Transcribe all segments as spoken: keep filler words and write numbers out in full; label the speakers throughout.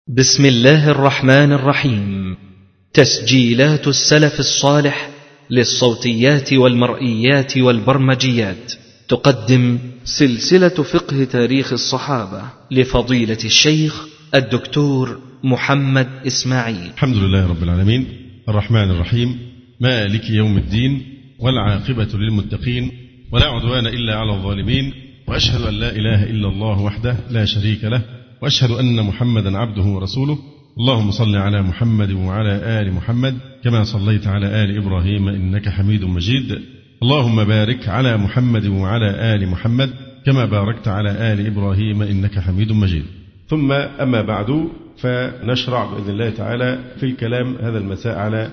Speaker 1: بسم الله الرحمن الرحيم. تسجيلات السلف الصالح للصوتيات والمرئيات والبرمجيات تقدم سلسلة فقه تاريخ الصحابة لفضيلة الشيخ الدكتور محمد إسماعيل.
Speaker 2: الحمد لله رب العالمين، الرحمن الرحيم، مالك يوم الدين، والعاقبة للمتقين، ولا عدوان إلا على الظالمين، وأشهد أن لا إله إلا الله وحده لا شريك له، وأشهد أن محمدا عبده ورسوله. اللهم صل على محمد وعلى آل محمد كما صليت على آل إبراهيم إنك حميد مجيد. اللهم بارك على محمد وعلى آل محمد كما باركت على آل إبراهيم إنك حميد مجيد. ثم أما بعد، فنشرع بإذن الله تعالى في الكلام هذا المساء على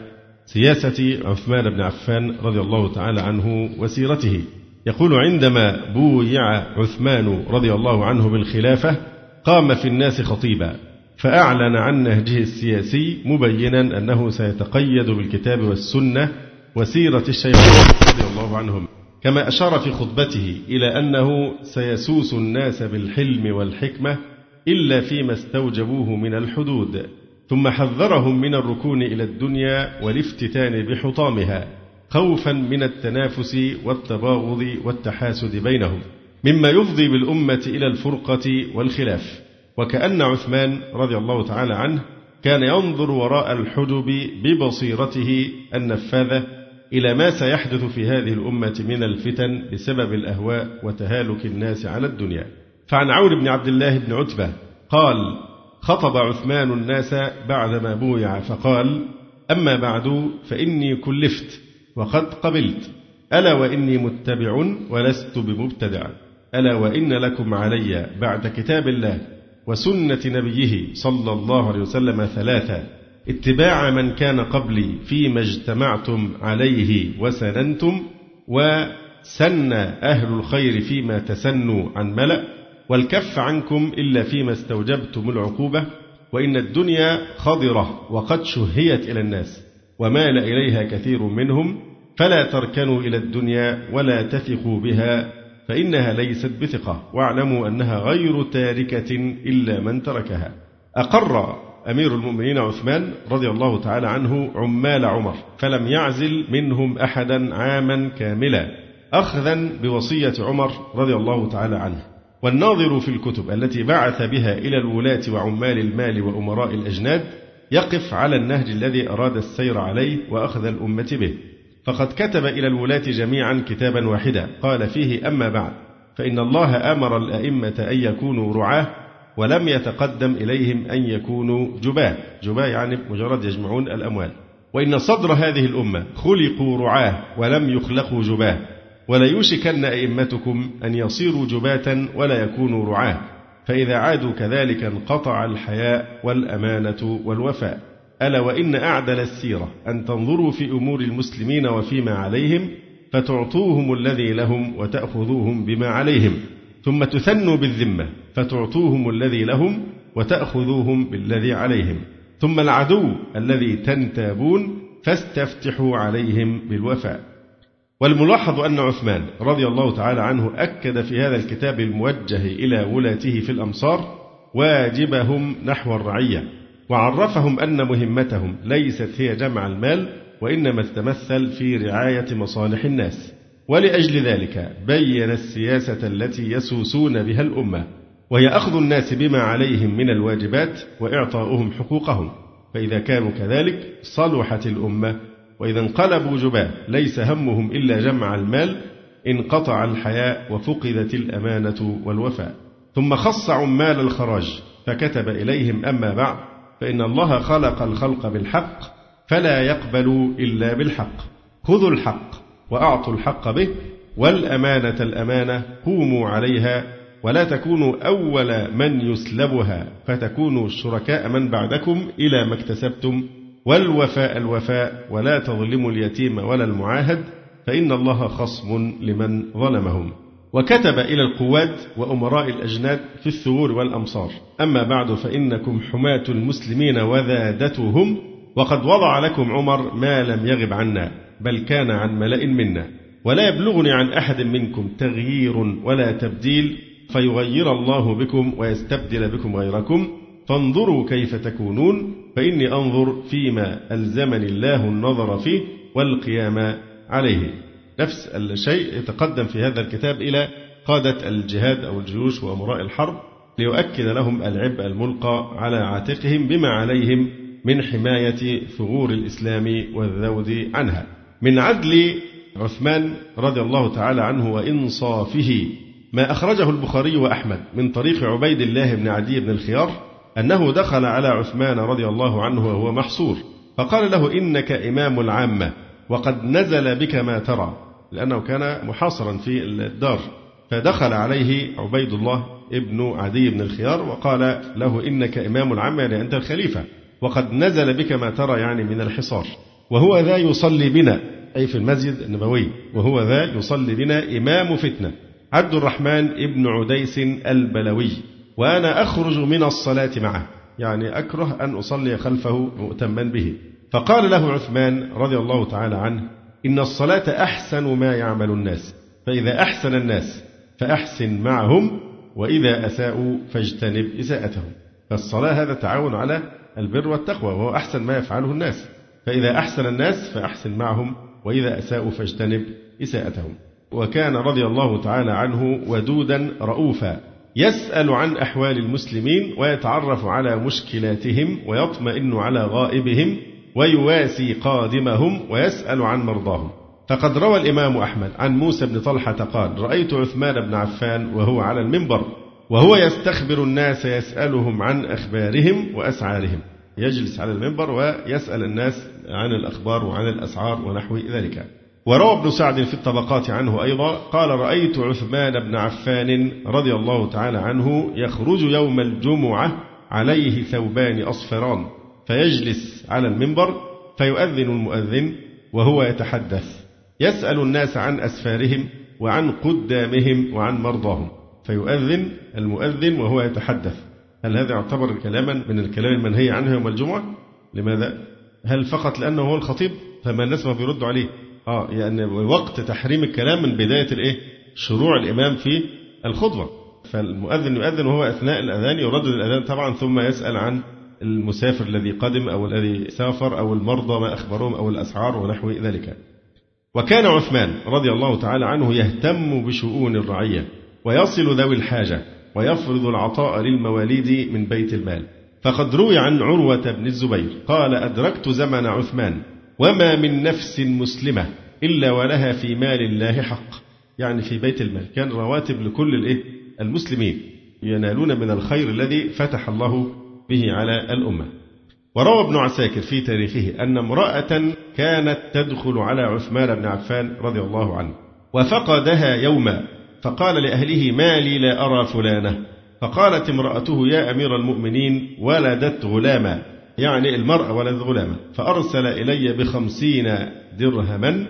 Speaker 2: سياسة عثمان بن عفان رضي الله تعالى عنه وسيرته. يقول: عندما بويع عثمان رضي الله عنه بالخلافة قام في الناس خطيبا، فأعلن عن نهجه السياسي مبينا أنه سيتقيد بالكتاب والسنة وسيرة الشيخين رضي الله عنهم، كما أشار في خطبته إلى أنه سيسوس الناس بالحلم والحكمة إلا فيما استوجبوه من الحدود، ثم حذرهم من الركون إلى الدنيا والافتتان بحطامها خوفا من التنافس والتباغض والتحاسد بينهم، مما يفضي بالأمة إلى الفرقة والخلاف. وكأن عثمان رضي الله تعالى عنه كان ينظر وراء الحجب ببصيرته النفاذة إلى ما سيحدث في هذه الأمة من الفتن بسبب الأهواء وتهالك الناس على الدنيا. فعن عون بن عبد الله بن عتبة قال: خطب عثمان الناس بعدما بويع فقال: أما بعد فإني كلفت وقد قبلت، ألا وإني متبع ولست بمبتدع، ألا وإن لكم علي بعد كتاب الله وسنة نبيه صلى الله عليه وسلم ثلاثة: اتباع من كان قبلي فيما اجتمعتم عليه وسننتم، وسن أهل الخير فيما تسنوا عن ملأ، والكف عنكم إلا فيما استوجبتم العقوبة، وإن الدنيا خضرة وقد شهيت إلى الناس ومال إليها كثير منهم، فلا تركنوا إلى الدنيا ولا تثقوا بها فإنها ليست بثقة، واعلموا أنها غير تاركة إلا من تركها. أقر أمير المؤمنين عثمان رضي الله تعالى عنه عمال عمر، فلم يعزل منهم أحدا عاما كاملا، أخذا بوصية عمر رضي الله تعالى عنه. والناظر في الكتب التي بعث بها إلى الولاة وعمال المال وأمراء الأجناد يقف على النهج الذي أراد السير عليه وأخذ الأمة به، فقد كتب إلى الولاة جميعا كتابا واحدا قال فيه: أما بعد، فإن الله أمر الأئمة أن يكونوا رعاه، ولم يتقدم إليهم أن يكونوا جباه. جباه يعني مجرد يجمعون الأموال. وإن صدر هذه الأمة خلقوا رعاه ولم يخلقوا جباه، ولا يوشكن أئمتكم أن يصيروا جباة ولا يكونوا رعاه، فإذا عادوا كذلك انقطع الحياء والأمانة والوفاء. ألا وإن أعدل السيرة أن تنظروا في أمور المسلمين وفيما عليهم، فتعطوهم الذي لهم وتأخذوهم بما عليهم، ثم تثنوا بالذمة فتعطوهم الذي لهم وتأخذوهم بالذي عليهم، ثم العدو الذي تنتابون فاستفتحوا عليهم بالوفاء. والملاحظ أن عثمان رضي الله تعالى عنه أكد في هذا الكتاب الموجه إلى ولاته في الأمصار واجبهم نحو الرعية، وعرفهم أن مهمتهم ليست هي جمع المال، وإنما تتمثل في رعاية مصالح الناس. ولأجل ذلك بين السياسة التي يسوسون بها الأمة، وهي أخذ الناس بما عليهم من الواجبات وإعطاؤهم حقوقهم، فإذا كانوا كذلك صلحت الأمة، وإذا انقلبوا جباه ليس همهم إلا جمع المال انقطع الحياء وفقدت الأمانة والوفاء. ثم خص عمال الخراج فكتب إليهم: أما بعد، فإن الله خلق الخلق بالحق فلا يقبل إلا بالحق، خذوا الحق وأعطوا الحق به، والأمانة الأمانة قوموا عليها، ولا تكونوا أول من يسلبها فتكونوا شركاء من بعدكم إلى ما اكتسبتم، والوفاء الوفاء، ولا تظلموا اليتيم ولا المعاهد فإن الله خصم لمن ظلمهم. وكتب إلى القواد وأمراء الأجناد في الثغور والأمصار: أما بعد، فإنكم حماة المسلمين وذادتهم، وقد وضع لكم عمر ما لم يغب عنا، بل كان عن ملأ منا، ولا يبلغني عن أحد منكم تغيير ولا تبديل، فيغير الله بكم ويستبدل بكم غيركم، فانظروا كيف تكونون فإني أنظر فيما ألزمني الله النظر فيه والقيام عليه. نفس الشيء يتقدم في هذا الكتاب إلى قادة الجهاد أو الجيوش وأمراء الحرب ليؤكد لهم العبء الملقى على عاتقهم بما عليهم من حماية ثغور الإسلام والذود عنها. من عدل عثمان رضي الله تعالى عنه وإنصافه ما أخرجه البخاري وأحمد من طريق عبيد الله بن عدي بن الخيار أنه دخل على عثمان رضي الله عنه وهو محصور فقال له إنك إمام العامة وقد نزل بك ما ترى، لأنه كان محاصرا في الدار، فدخل عليه عبيد الله ابن عدي بن الخيار وقال له إنك إمام العامة، يعني أنت الخليفة، وقد نزل بك ما ترى يعني من الحصار، وهو ذا يصلي بنا، أي في المسجد النبوي، وهو ذا يصلي بنا إمام فتنة عبد الرحمن ابن عديس البلوي، وأنا أخرج من الصلاة معه، يعني أكره أن أصلي خلفه مؤتما به. فقال له عثمان رضي الله تعالى عنه إن الصلاة أحسن ما يعمل الناس، فإذا أحسن الناس فأحسن معهم، وإذا أساءوا فاجتنب إساءتهم. فالصلاة هذا تعاون على البر والتقوى، وهو أحسن ما يفعله الناس، فإذا أحسن الناس فأحسن معهم، وإذا أساءوا فاجتنب إساءتهم. وكان رضي الله تعالى عنه ودودا رؤوفا، يسأل عن أحوال المسلمين ويتعرف على مشكلاتهم ويطمئن على غائبهم ويواسي قادمهم ويسأل عن مرضاهم. فقد روى الإمام أحمد عن موسى بن طلحة قال رأيت عثمان بن عفان وهو على المنبر وهو يستخبر الناس يسألهم عن أخبارهم وأسعارهم، يجلس على المنبر ويسأل الناس عن الأخبار وعن الأسعار ونحو ذلك. وروى ابن سعد في الطبقات عنه أيضا قال رأيت عثمان بن عفان رضي الله تعالى عنه يخرج يوم الجمعة عليه ثوبان أصفران، فيجلس على المنبر فيؤذن المؤذن وهو يتحدث يسأل الناس عن أسفارهم وعن قدامهم وعن مرضاهم، فيؤذن المؤذن وهو يتحدث. هل هذا يعتبر كلاما من الكلام المنهي عنه يوم الجمعة؟ لماذا؟ هل فقط لأنه هو الخطيب فما الناس ما بيردوا عليه؟ آه يعني وقت تحريم الكلام من بداية الإيه؟ شروع الإمام في الخطبة، فالمؤذن يؤذن وهو أثناء الأذان يردد الأذان طبعا، ثم يسأل عن المسافر الذي قدم أو الذي سافر أو المرضى ما أخبرهم أو الأسعار ونحو ذلك. وكان عثمان رضي الله تعالى عنه يهتم بشؤون الرعية ويصل ذوي الحاجة ويفرض العطاء للمواليد من بيت المال. فقد روي عن عروة بن الزبير قال أدركت زمن عثمان وما من نفس مسلمة إلا ولها في مال الله حق، يعني في بيت المال كان رواتب لكل الإيه؟ المسلمين ينالون من الخير الذي فتح الله به على الأمة. وروى ابن عساكر في تاريخه أن امرأة كانت تدخل على عثمان بن عفان رضي الله عنه وفقدها يوما، فقال لأهله ما لي لا أرى فلانة، فقالت امرأته يا أمير المؤمنين ولدت غلاما، يعني المرأة ولدت غلاما، فأرسل إلي بخمسين درهما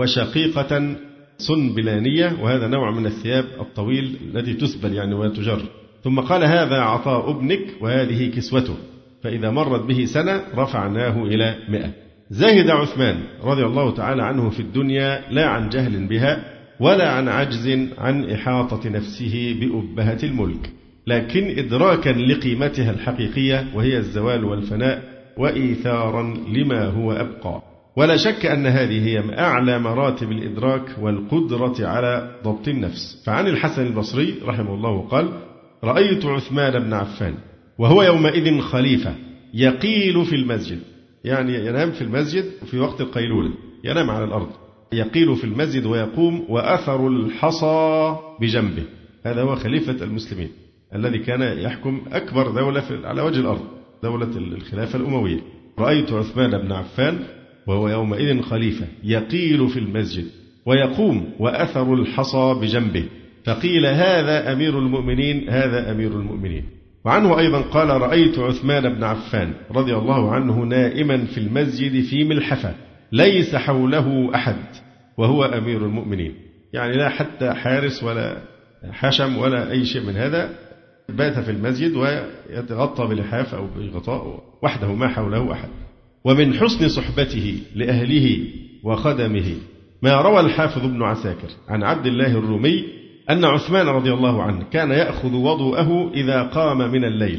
Speaker 2: وشقيقة سنبلانية، وهذا نوع من الثياب الطويل التي تسبل يعني وتجر، ثم قال هذا عطاء ابنك وهذه كسوته، فإذا مرت به سنة رفعناه إلى مئة. زاهد عثمان رضي الله تعالى عنه في الدنيا لا عن جهل بها ولا عن عجز عن إحاطة نفسه بأبهة الملك، لكن إدراكا لقيمتها الحقيقية وهي الزوال والفناء وإيثارا لما هو أبقى. ولا شك أن هذه هي أعلى مراتب الإدراك والقدرة على ضبط النفس. فعن الحسن البصري رحمه الله قال رأيت عثمان بن عفان وهو يومئذ خليفة يقيل في المسجد، يعني ينام في المسجد في وقت القيلولة، ينام على الأرض، يقيل في المسجد ويقوم وأثر الحصى بجنبه. هذا هو خليفة المسلمين الذي كان يحكم أكبر دولة على وجه الأرض، دولة الخلافة الأموية. رأيت عثمان بن عفان وهو يومئذ خليفة يقيل في المسجد ويقوم وأثر الحصى بجنبه، فقيل هذا أمير المؤمنين هذا أمير المؤمنين. وعنه أيضا قال رأيت عثمان بن عفان رضي الله عنه نائما في المسجد في ملحفة ليس حوله أحد وهو أمير المؤمنين، يعني لا حتى حارس ولا حشم ولا أي شيء من هذا، بات في المسجد ويتغطى بلحاف أو بغطاء وحده ما حوله أحد. ومن حسن صحبته لأهله وخدمه ما روى الحافظ ابن عساكر عن عبد الله الرومي أن عثمان رضي الله عنه كان يأخذ وضوءه إذا قام من الليل،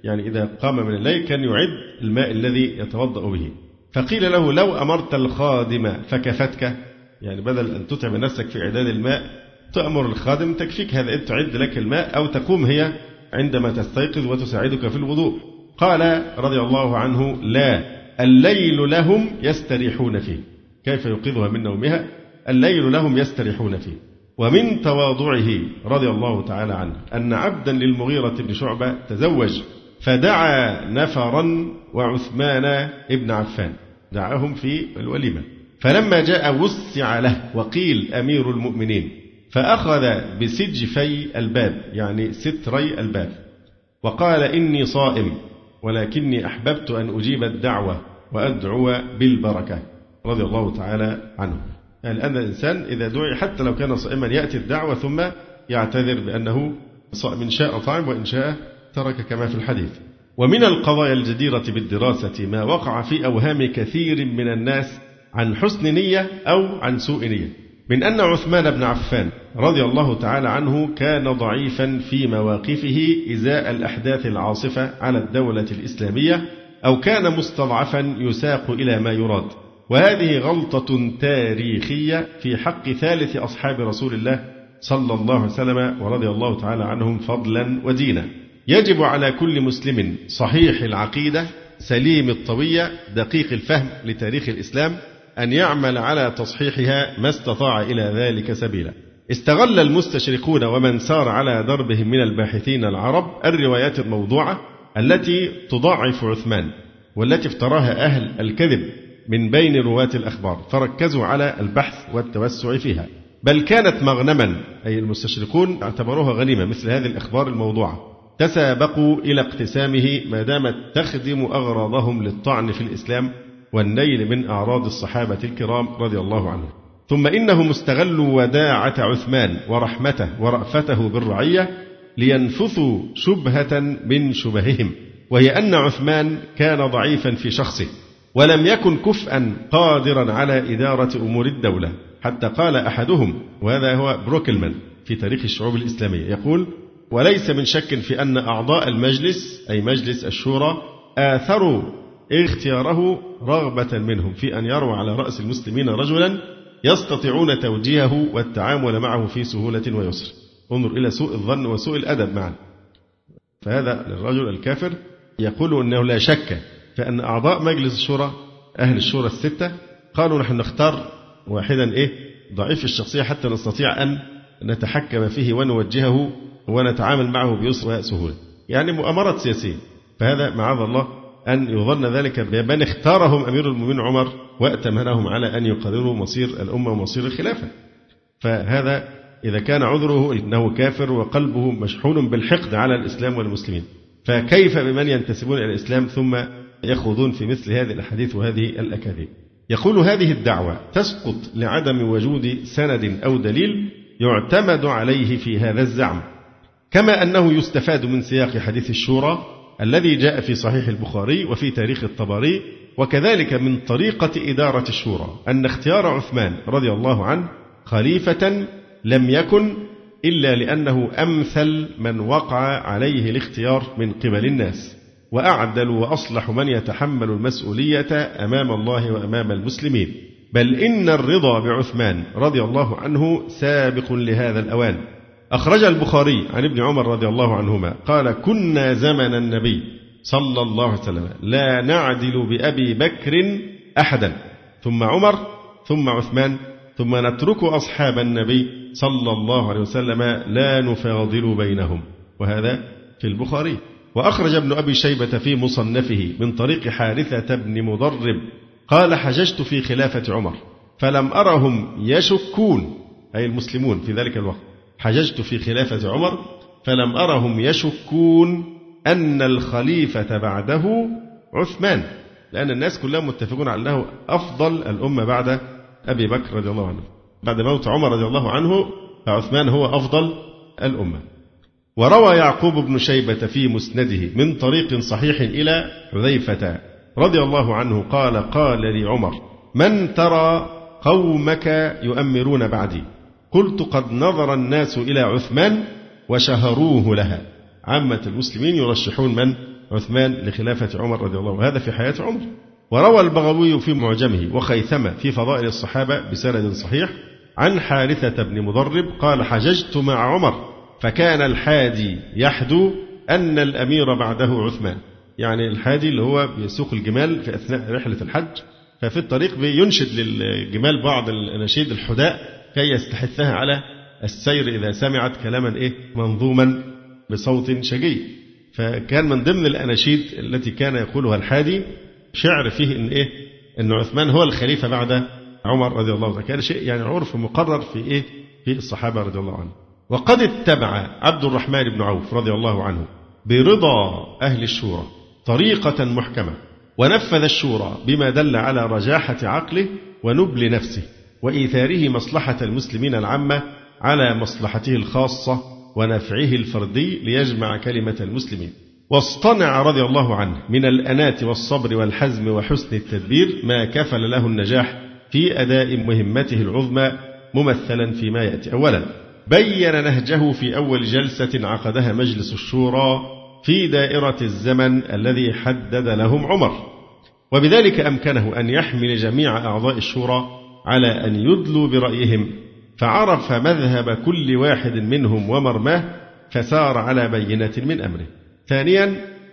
Speaker 2: يعني إذا قام من الليل كان يعد الماء الذي يتوضأ به. فقيل له لو أمرت الخادم فكفتك، يعني بدل أن تتعب نفسك في إعداد الماء تأمر الخادم تكفيك هذا، إذ تعد لك الماء أو تقوم هي عندما تستيقظ وتساعدك في الوضوء. قال رضي الله عنه لا، الليل لهم يستريحون فيه. كيف يوقظها من نومها؟ الليل لهم يستريحون فيه. ومن تواضعه رضي الله تعالى عنه أن عبدا للمغيرة بن شعبة تزوج فدعا نفرا وعثمان ابن عفان، دعاهم في الوليمة، فلما جاء وسع له وقيل أمير المؤمنين، فأخذ بسجفي الباب يعني ستري الباب وقال إني صائم ولكني أحببت أن أجيب الدعوة وأدعو بالبركة رضي الله تعالى عنه. يعني أن الإنسان إذا دعي حتى لو كان صائما يأتي الدعوة ثم يعتذر بأنه صائم، إن شاء طعم وإن شاء ترك كما في الحديث. ومن القضايا الجديرة بالدراسة ما وقع في أوهام كثير من الناس عن حسن نية أو عن سوء نية، من أن عثمان بن عفان رضي الله تعالى عنه كان ضعيفا في مواقفه إزاء الأحداث العاصفة على الدولة الإسلامية، أو كان مستضعفا يساق إلى ما يراد. وهذه غلطة تاريخية في حق ثالث أصحاب رسول الله صلى الله عليه وسلم ورضي الله تعالى عنهم فضلا ودينا. يجب على كل مسلم صحيح العقيدة سليم الطوية دقيق الفهم لتاريخ الإسلام أن يعمل على تصحيحها ما استطاع إلى ذلك سبيلا. استغل المستشرقون ومن سار على دربهم من الباحثين العرب الروايات الموضوعة التي تضاعف عثمان والتي افتراها أهل الكذب من بين رواة الأخبار، فركزوا على البحث والتوسع فيها، بل كانت مغنما، أي المستشرقون اعتبروها غنيمة مثل هذه الأخبار الموضوعة، تسابقوا إلى اقتسامه ما دامت تخدم أغراضهم للطعن في الإسلام والنيل من أعراض الصحابة الكرام رضي الله عنهم. ثم إنهم استغلوا وداعة عثمان ورحمته ورأفته بالرعية لينفثوا شبهة من شبههم، وهي أن عثمان كان ضعيفا في شخصه ولم يكن كفءا قادرا على إدارة أمور الدولة، حتى قال أحدهم، وهذا هو بروكلمان في تاريخ الشعوب الإسلامية، يقول: وليس من شك في أن أعضاء المجلس أي مجلس الشورى آثروا اختياره رغبة منهم في أن يروا على رأس المسلمين رجلا يستطيعون توجيهه والتعامل معه في سهولة ويسر. انظر إلى سوء الظن وسوء الأدب معا. فهذا الرجل الكافر يقول أنه لا شك فأن أعضاء مجلس الشورى أهل الشورى الستة قالوا نحن نختار واحدا إيه ضعيف الشخصية حتى نستطيع أن نتحكم فيه ونوجهه ونتعامل معه بيسر وسهولة، يعني مؤامرة سياسية. فهذا معاذ الله أن يظن ذلك بمن اختارهم أمير المؤمنين عمر وأتمنهم على أن يقرروا مصير الأمة ومصير الخلافة. فهذا إذا كان عذره أنه كافر وقلبه مشحون بالحقد على الإسلام والمسلمين، فكيف بمن ينتسبون إلى الإسلام ثم يخوضون في مثل هذه الأحاديث وهذه الأكاذيب؟ يقول: هذه الدعوة تسقط لعدم وجود سند أو دليل يعتمد عليه في هذا الزعم، كما أنه يستفاد من سياق حديث الشورى الذي جاء في صحيح البخاري وفي تاريخ الطبري، وكذلك من طريقة إدارة الشورى أن اختيار عثمان رضي الله عنه خليفة لم يكن إلا لأنه أمثل من وقع عليه الاختيار من قبل الناس، وأعدل وأصلح من يتحمل المسؤولية أمام الله وأمام المسلمين، بل إن الرضا بعثمان رضي الله عنه سابق لهذا الأوان. أخرج البخاري عن ابن عمر رضي الله عنهما قال: كنا زمن النبي صلى الله عليه وسلم لا نعدل بأبي بكر أحدا، ثم عمر ثم عثمان، ثم نترك أصحاب النبي صلى الله عليه وسلم لا نفاضل بينهم. وهذا في البخاري. وأخرج ابن أبي شيبة في مصنفه من طريق حارثة بن مضرب قال: حججت في خلافة عمر فلم أرهم يشكون، أي المسلمون في ذلك الوقت، حججت في خلافة عمر فلم أرهم يشكون أن الخليفة بعده عثمان، لأن الناس كلهم متفقون على أنه أفضل الأمة بعد أبي بكر رضي الله عنه. بعد موت عمر رضي الله عنه فعثمان هو أفضل الأمة. وروى يعقوب بن شيبة في مسنده من طريق صحيح إلى حذيفة رضي الله عنه قال: قال لي عمر: من ترى قومك يؤمرون بعدي؟ قلت: قد نظر الناس إلى عثمان وشهروه لها. عامة المسلمين يرشحون من؟ عثمان لخلافة عمر رضي الله عنه، وهذا في حياة عمر. وروى البغوي في معجمه وخيثمة في فضائل الصحابة بسند صحيح عن حارثة بن مضرب قال: حججت مع عمر فكان الحادي يحدو أن الأمير بعده عثمان. يعني الحادي اللي هو بيسوق الجمال في أثناء رحلة الحج، ففي الطريق بينشد للجمال بعض الأناشيد الحداء كي يستحثها على السير إذا سمعت كلاما إيه منظوما بصوت شجي. فكان من ضمن الأناشيد التي كان يقولها الحادي شعر فيه إن إيه إن عثمان هو الخليفة بعد عمر رضي الله عنه. كان شيء يعني عرف مقرر في إيه في الصحابة رضي الله عنهم. وقد اتبع عبد الرحمن بن عوف رضي الله عنه برضا أهل الشورى طريقة محكمة، ونفذ الشورى بما دل على رجاحة عقله ونبل نفسه وإيثاره مصلحة المسلمين العامة على مصلحته الخاصة ونفعه الفردي ليجمع كلمة المسلمين. واصطنع رضي الله عنه من الأنات والصبر والحزم وحسن التدبير ما كفل له النجاح في أداء مهمته العظمى، ممثلا فيما يأتي. أولا بين نهجه في أول جلسة عقدها مجلس الشورى في دائرة الزمن الذي حدد لهم عمر، وبذلك أمكنه أن يحمل جميع أعضاء الشورى على أن يدلوا برأيهم، فعرف مذهب كل واحد منهم ومرماه فسار على بينة من أمره. ثانيا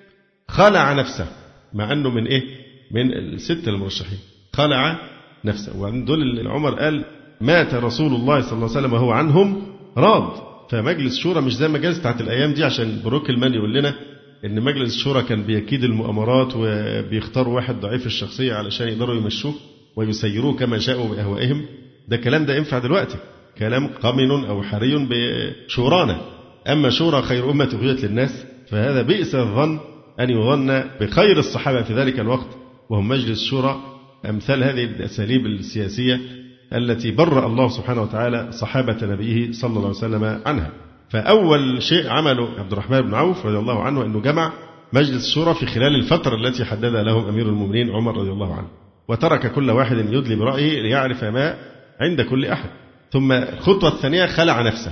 Speaker 2: خلع نفسه، مع أنه من إيه من الست المرشحين خلع نفسه. وعند دول عمر قال مات رسول الله صلى الله عليه وسلم وهو عنهم راض. فمجلس الشورى مش زي مجالس بتاعت الأيام دي، عشان بروكلمان يقول لنا إن مجلس الشورى كان بيكيد المؤامرات وبيختاروا واحد ضعيف الشخصية علشان يقدروا يمشوه ويسيروه كما شاءوا بأهوائهم. ده كلام ده ينفع دلوقتي، كلام قمن أو حري بشورانا. أما شورى خير أمة أخرجت للناس فهذا بئس الظن أن يظن بخير الصحابة في ذلك الوقت وهم مجلس الشورى. أمثال هذه الأساليب السياسية التي برأ الله سبحانه وتعالى صحابة نبيه صلى الله عليه وسلم عنها. فأول شيء عمله عبد الرحمن بن عوف رضي الله عنه أنه جمع مجلس الشورى في خلال الفترة التي حددها لهم أمير المؤمنين عمر رضي الله عنه، وترك كل واحد يدلي برأيه ليعرف ما عند كل أحد. ثم الخطوة الثانية خلع نفسه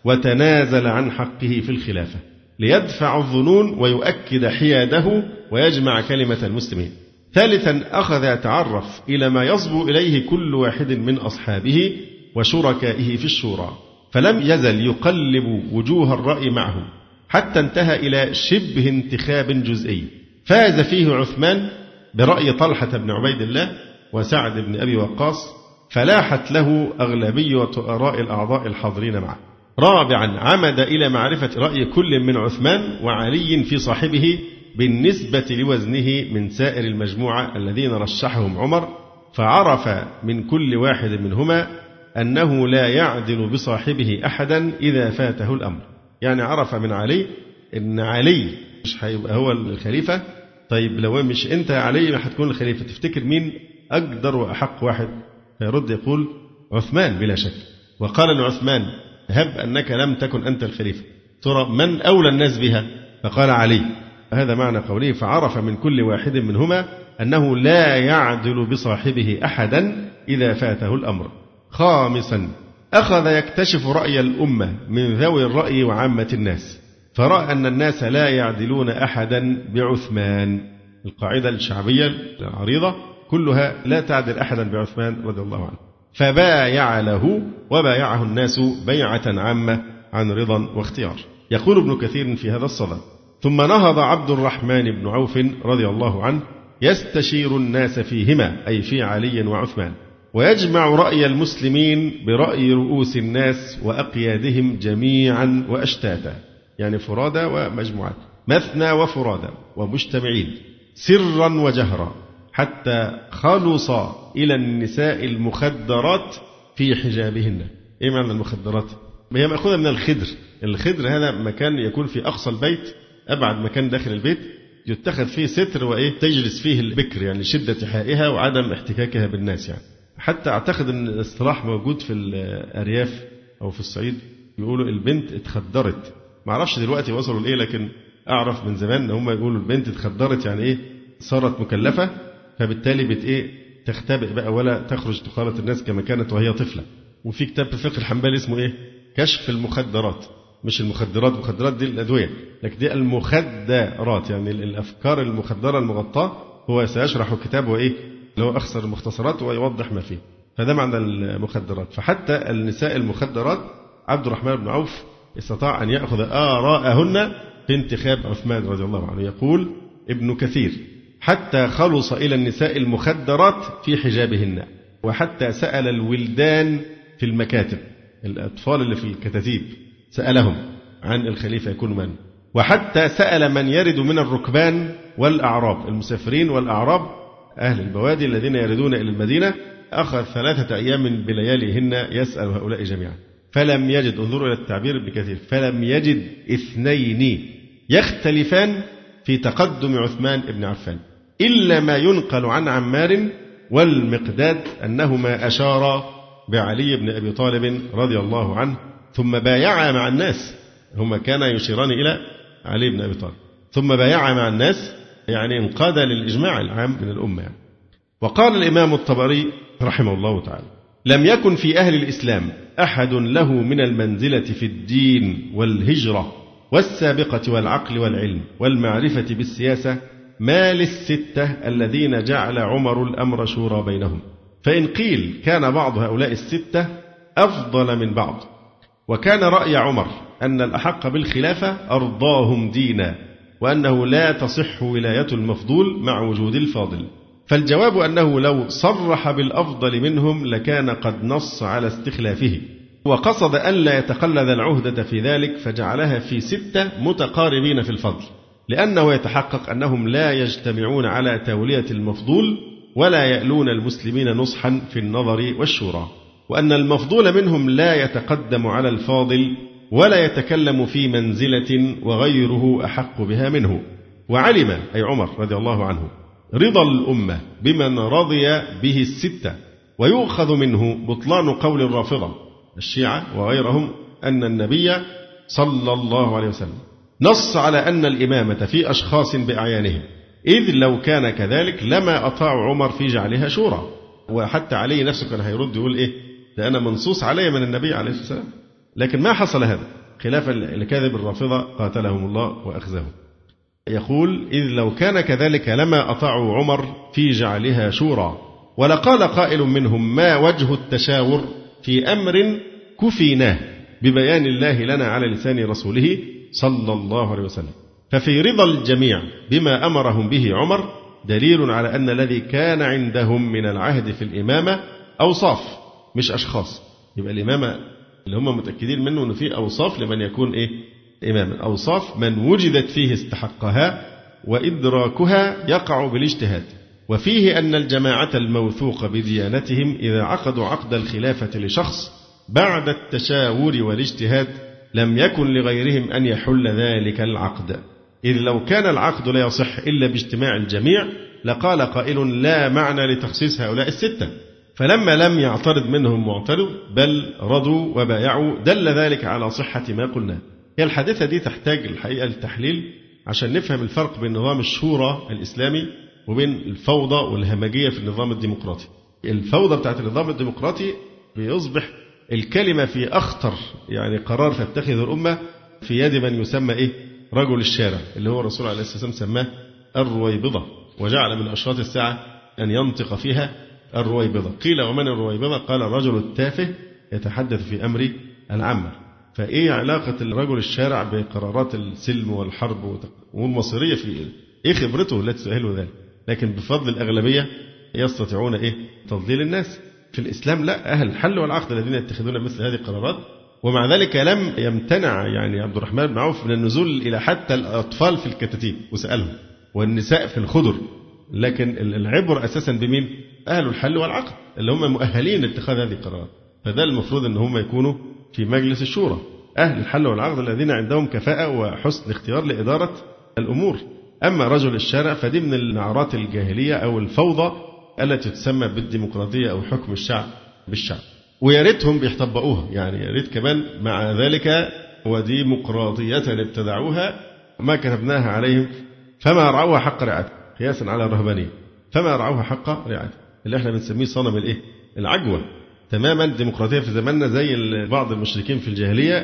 Speaker 2: وتنازل عن حقه في الخلافة ليدفع الظنون ويؤكد حياده ويجمع كلمة المسلمين. ثالثا أخذ يتعرف إلى ما يصبو إليه كل واحد من أصحابه وشركائه في الشورى، فلم يزل يقلب وجوه الرأي معه حتى انتهى إلى شبه انتخاب جزئي فاز فيه عثمان برأي طلحة بن عبيد الله وسعد بن أبي وقاص، فلاحت له أغلبية آراء الأعضاء الحاضرين معه. رابعا عمد إلى معرفة رأي كل من عثمان وعلي في صاحبه بالنسبة لوزنه من سائر المجموعة الذين رشحهم عمر، فعرف من كل واحد منهما أنه لا يعدل بصاحبه أحدا إذا فاته الأمر. يعني عرف من علي أن علي مش هيبقى هو الخليفة. طيب لو مش أنت علي ما هتكون الخليفة، تفتكر مين أقدر وأحق واحد؟ فيرد يقول عثمان بلا شك. وقال لعثمان هب أنك لم تكن أنت الخليفة، ترى من أولى الناس بها؟ فقال علي. هذا معنى قوله فعرف من كل واحد منهما أنه لا يعدل بصاحبه أحدا إذا فاته الأمر. خامسا أخذ يكتشف رأي الأمة من ذوي الرأي وعامة الناس، فرأى أن الناس لا يعدلون أحدا بعثمان. القاعدة الشعبية العريضة كلها لا تعدل أحدا بعثمان رضي الله عنه، فبايع له وبايعه الناس بيعة عامة عن رضا واختيار. يقول ابن كثير في هذا الصدد ثم نهض عبد الرحمن بن عوف رضي الله عنه يستشير الناس فيهما أي في علي وعثمان، ويجمع رأي المسلمين برأي رؤوس الناس وأقيادهم جميعا وأشتاتا، يعني فرادى ومجموعات، مثنى وفرادى ومجتمعين، سرا وجهرا، حتى خلص إلى النساء المخدرات في حجابهن. إيه معنى المخدرات؟ هي مأخوذة من الخدر. الخدر هذا مكان يكون في أقصى البيت، أبعد مكان داخل البيت، يتخذ فيه ستر وإيه تجلس فيه البكر، يعني شدة حائها وعدم احتكاكها بالناس. يعني حتى أعتقد أن الاصطلاح موجود في الأرياف أو في الصعيد، يقولوا البنت اتخدرت. ما أعرفش دلوقتي وصلوا لإيه، لكن أعرف من زمان أن هم يقولوا البنت اتخدرت، يعني إيه صارت مكلفة، فبالتالي بت إيه تختبئ بقى ولا تخرج تخالط الناس كما كانت وهي طفلة. وفي كتاب في فقه الحنبلي اسمه إيه كشف المخدرات، مش المخدرات، المخدرات دي الأدوية، لكن دي المخدرات، يعني الأفكار المخدرة المغطاة. هو سيشرح كتابه إيه اللي هو أخصر المختصرات ويوضح ما فيه. فده معنى المخدرات. فحتى النساء المخدرات عبد الرحمن بن عوف استطاع أن يأخذ آراءهن في انتخاب عثمان رضي الله عنه. يقول ابن كثير: حتى خلص إلى النساء المخدرات في حجابهن، وحتى سأل الولدان في المكاتب، الأطفال اللي في الكتاتيب سألهم عن الخليفة يكون من، وحتى سأل من يرد من الركبان والأعراب، المسافرين والأعراب أهل البوادي الذين يردون إلى المدينة. أخذ ثلاثة أيام بلياليهن يسأل هؤلاء جميعا، فلم يجد، انظروا إلى التعبير ابن كثير، فلم يجد اثنين يختلفان في تقدم عثمان بن عفان إلا ما ينقل عن عمار والمقداد أنهما أشارا بعلي بن أبي طالب رضي الله عنه ثم بايعا مع الناس. هما كانا يشيران إلى علي بن أبي طالب ثم بايعا مع الناس، يعني انقاد للإجماع العام من الأمة يعني. وقال الإمام الطبري رحمه الله تعالى: لم يكن في أهل الإسلام أحد له من المنزلة في الدين والهجرة والسابقة والعقل والعلم والمعرفة بالسياسة ما للستة الذين جعل عمر الأمر شورى بينهم. فإن قيل كان بعض هؤلاء الستة أفضل من بعض، وكان رأي عمر أن الأحق بالخلافة أرضاهم دينا، وأنه لا تصح ولاية المفضول مع وجود الفاضل، فالجواب أنه لو صرح بالأفضل منهم لكان قد نص على استخلافه، وقصد أن لا يتقلد العهدة في ذلك فجعلها في ستة متقاربين في الفضل، لأنه يتحقق أنهم لا يجتمعون على تولية المفضول ولا يألون المسلمين نصحا في النظر والشورى، وأن المفضول منهم لا يتقدم على الفاضل ولا يتكلم في منزلة وغيره أحق بها منه. وعلم أي عمر رضي الله عنه رضا الأمة بمن رضي به الستة، ويؤخذ منه بطلان قول الرافضة الشيعة وغيرهم أن النبي صلى الله عليه وسلم نص على أن الإمامة في أشخاص بأعيانهم، إذ لو كان كذلك لما أطاع عمر في جعلها شورى. وحتى علي نفسه كان هيرد يقول إيه ده أنا منصوص علي من النبي عليه الصلاة والسلام، لكن ما حصل هذا خلافا لكاذب الرافضة قاتلهم الله وأخزهم. يقول إذ لو كان كذلك لما أطاعوا عمر في جعلها شورى. ولقال قائل منهم ما وجه التشاور في أمر كفيناه ببيان الله لنا على لسان رسوله صلى الله عليه وسلم. ففي رضا الجميع بما أمرهم به عمر دليل على أن الذي كان عندهم من العهد في الإمامة أوصاف مش أشخاص. يبقى الإمامة اللي هم متأكدين منه أنه فيه أوصاف لمن يكون إيه إماما، أوصاف من وجدت فيه استحقها وإدراكها يقع بالاجتهاد. وفيه أن الجماعة الموثوق بديانتهم إذا عقدوا عقد الخلافة لشخص بعد التشاور والاجتهاد لم يكن لغيرهم أن يحل ذلك العقد، إذ لو كان العقد لا يصح إلا باجتماع الجميع لقال قائل لا معنى لتخصيص هؤلاء الستة. فلما لم يعترض منهم معترض بل رضوا وبايعوا دل ذلك على صحة ما قلنا. هي الحادثة دي تحتاج الحقيقة للتحليل عشان نفهم الفرق بين نظام الشورى الإسلامي وبين الفوضى والهمجية في النظام الديمقراطي. الفوضى بتاعت النظام الديمقراطي بيصبح الكلمة في أخطر يعني قرار تتخذه الأمة في يد من يسمى إيه رجل الشارع، اللي هو الرسول عليه الصلاة والسلام سماه الرويبضة، وجعل من أشراط الساعة أن ينطق فيها الرويبضة. قيل ومن الرويبضة؟ قال الرجل التافه يتحدث في أمر العامة. فإيه علاقة الرجل الشارع بقرارات السلم والحرب والمصيرية في إيه؟ إيه خبرته لا تسهله ذلك، لكن بفضل الأغلبية يستطيعون إيه تضليل الناس. في الإسلام لا، أهل الحل والعقد الذين يتخذون مثل هذه القرارات. ومع ذلك لم يمتنع يعني عبد الرحمن بن عوف من النزول إلى حتى الأطفال في الكتاتيب وسألهم، والنساء في الخدر. لكن العبر أساسا بمين؟ أهل الحل والعقد اللي هم مؤهلين لاتخاذ هذه القرارات. فده المفروض أن هم يكونوا في مجلس الشورى، أهل الحل والعقد الذين عندهم كفاءة وحسن اختيار لإدارة الأمور. أما رجل الشارع فدي من النعرات الجاهلية أو الفوضى التي تسمى بالديمقراطية أو حكم الشعب بالشعب، ويا ريتهم بيطبقوها. يعني يا ريت كمان مع ذلك وديمقراطية ابتدعوها ما كتبناها عليهم فما رعوها حق رعايته، قياسا على الرهبانية فما رعوها حق رعايته، اللي احنا بنسميه صنم الايه العجوة. تماما الديمقراطية في زماننا زي بعض المشركين في الجاهلية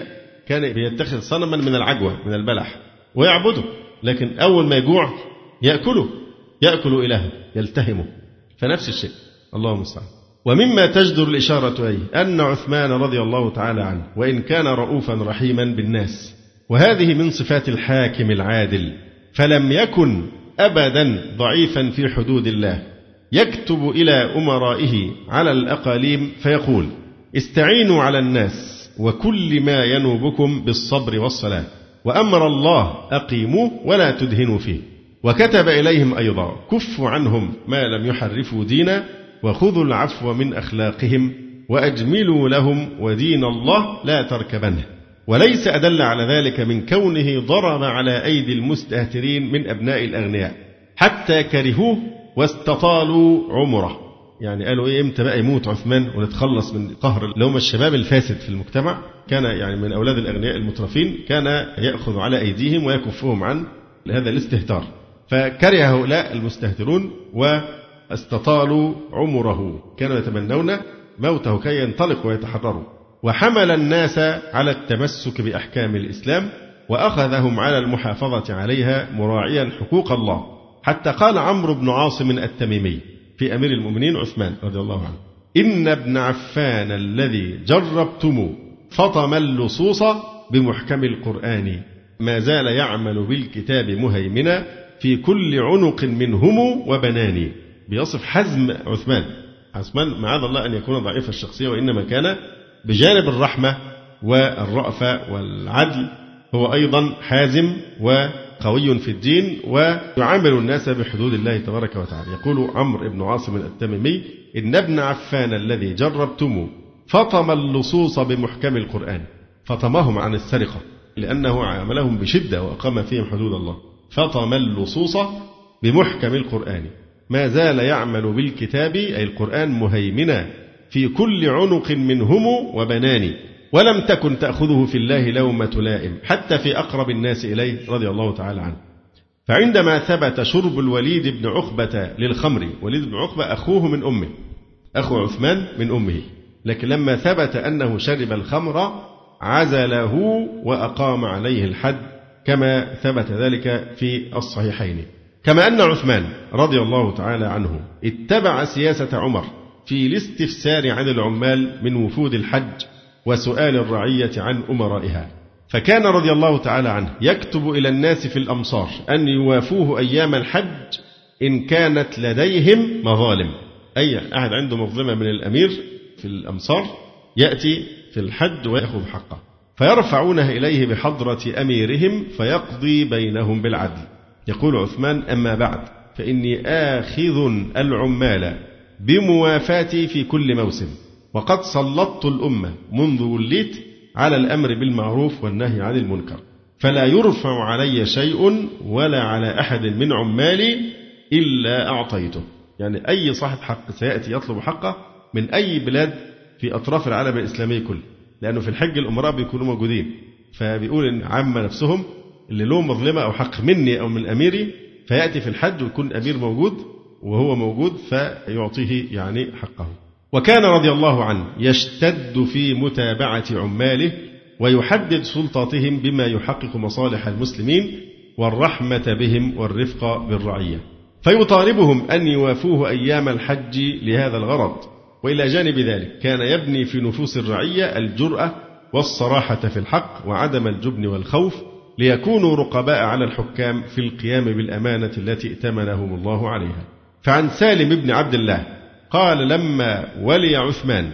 Speaker 2: كان بيتخذ صنما من العجوة من البلح ويعبده، لكن أول ما يجوع يأكله يأكل إلهه يلتهمه. فنفس الشيء الله المستعان. ومما تجدر الإشارة إليه أن عثمان رضي الله تعالى عنه وإن كان رؤوفا رحيما بالناس، وهذه من صفات الحاكم العادل، فلم يكن أبدا ضعيفا في حدود الله، يكتب إلى أمرائه على الأقاليم فيقول: استعينوا على الناس وكل ما ينوبكم بالصبر والصلاة، وأمر الله أقيموا ولا تدهنوا فيه. وكتب إليهم أيضا: كفوا عنهم ما لم يحرفوا دينا، وخذوا العفو من أخلاقهم، وأجملوا لهم، ودين الله لا تركبنه. وليس أدل على ذلك من كونه ضرب على أيدي المستهترين من أبناء الأغنياء حتى كرهوه واستطالوا عمره. يعني قالوا إيه إمتى بقى يموت عثمان ونتخلص من قهر اللي هم الشباب الفاسد في المجتمع، كان يعني من أولاد الأغنياء المترفين، كان يأخذ على أيديهم ويكفهم عن هذا الاستهتار، فكره هؤلاء المستهترون واستطالوا عمره، كانوا يتمنون موته كي ينطلقوا ويتحرروا. وحمل الناس على التمسك بأحكام الإسلام، وأخذهم على المحافظة عليها مراعيا حقوق الله، حتى قال عمرو بن عاصم التميمي في أمير المؤمنين عثمان رضي الله عنه: إن ابن عفان الذي جربتم فطم اللصوص بمحكم القرآن، ما زال يعمل بالكتاب مهيمنا في كل عنق منهم وبناني. بيصف حزم عثمان. عثمان معاذ الله أن يكون ضعيف الشخصية، وإنما كان بجانب الرحمة والرأفة والعدل هو أيضا حازم وقوي في الدين، ويعامل الناس بحدود الله تبارك وتعالى. يقول عمرو بن عاصم التميمي: إن ابن عفان الذي جربتم فطم اللصوص بمحكم القرآن. فطمهم عن السرقة لأنه عاملهم بشدة وأقام فيهم حدود الله. فطم اللصوص بمحكم القرآن، ما زال يعمل بالكتاب أي القرآن مهيمنا في كل عنق منهم وبنان، ولم تكن تأخذه في الله لومة لائم حتى في أقرب الناس إليه رضي الله تعالى عنه. فعندما ثبت شرب الوليد بن عقبة للخمر، وليد بن عقبة أخوه من أمه، أخو عثمان من أمه، لكن لما ثبت أنه شرب الخمر عزله وأقام عليه الحد، كما ثبت ذلك في الصحيحين. كما أن عثمان رضي الله تعالى عنه اتبع سياسة عمر في الاستفسار عن العمال من وفود الحج وسؤال الرعية عن أمرائها، فكان رضي الله تعالى عنه يكتب إلى الناس في الأمصار أن يوافوه أيام الحج إن كانت لديهم مظالم. أي أحد عنده مظلمة من الأمير في الأمصار يأتي في الحج ويأخذ حقه، فيرفعونها إليه بحضرة أميرهم فيقضي بينهم بالعدل. يقول عثمان: أما بعد، فإني آخذ العمال بموافاتي في كل موسم، وقد سلطت الأمة منذ وليت على الأمر بالمعروف والنهي عن المنكر، فلا يرفع علي شيء ولا على أحد من عمالي إلا أعطيته. يعني أي صاحب حق سيأتي يطلب حقه من أي بلاد في أطراف العالم الإسلامي كله، لأنه في الحج الأمراء بيكونوا موجودين، فبيقول إن عامة نفسهم اللي له مظلمة أو حق مني أو من أميري، فيأتي في الحج ويكون الأمير موجود وهو موجود فيعطيه يعني حقه. وكان رضي الله عنه يشتد في متابعة عماله ويحدد سلطاتهم بما يحقق مصالح المسلمين والرحمة بهم والرفق بالرعية، فيطالبهم أن يوافوه أيام الحج لهذا الغرض. وإلى جانب ذلك كان يبني في نفوس الرعية الجرأة والصراحة في الحق وعدم الجبن والخوف، ليكونوا رقباء على الحكام في القيام بالأمانة التي ائتمنهم الله عليها. فعن سالم بن عبد الله قال: لما ولي عثمان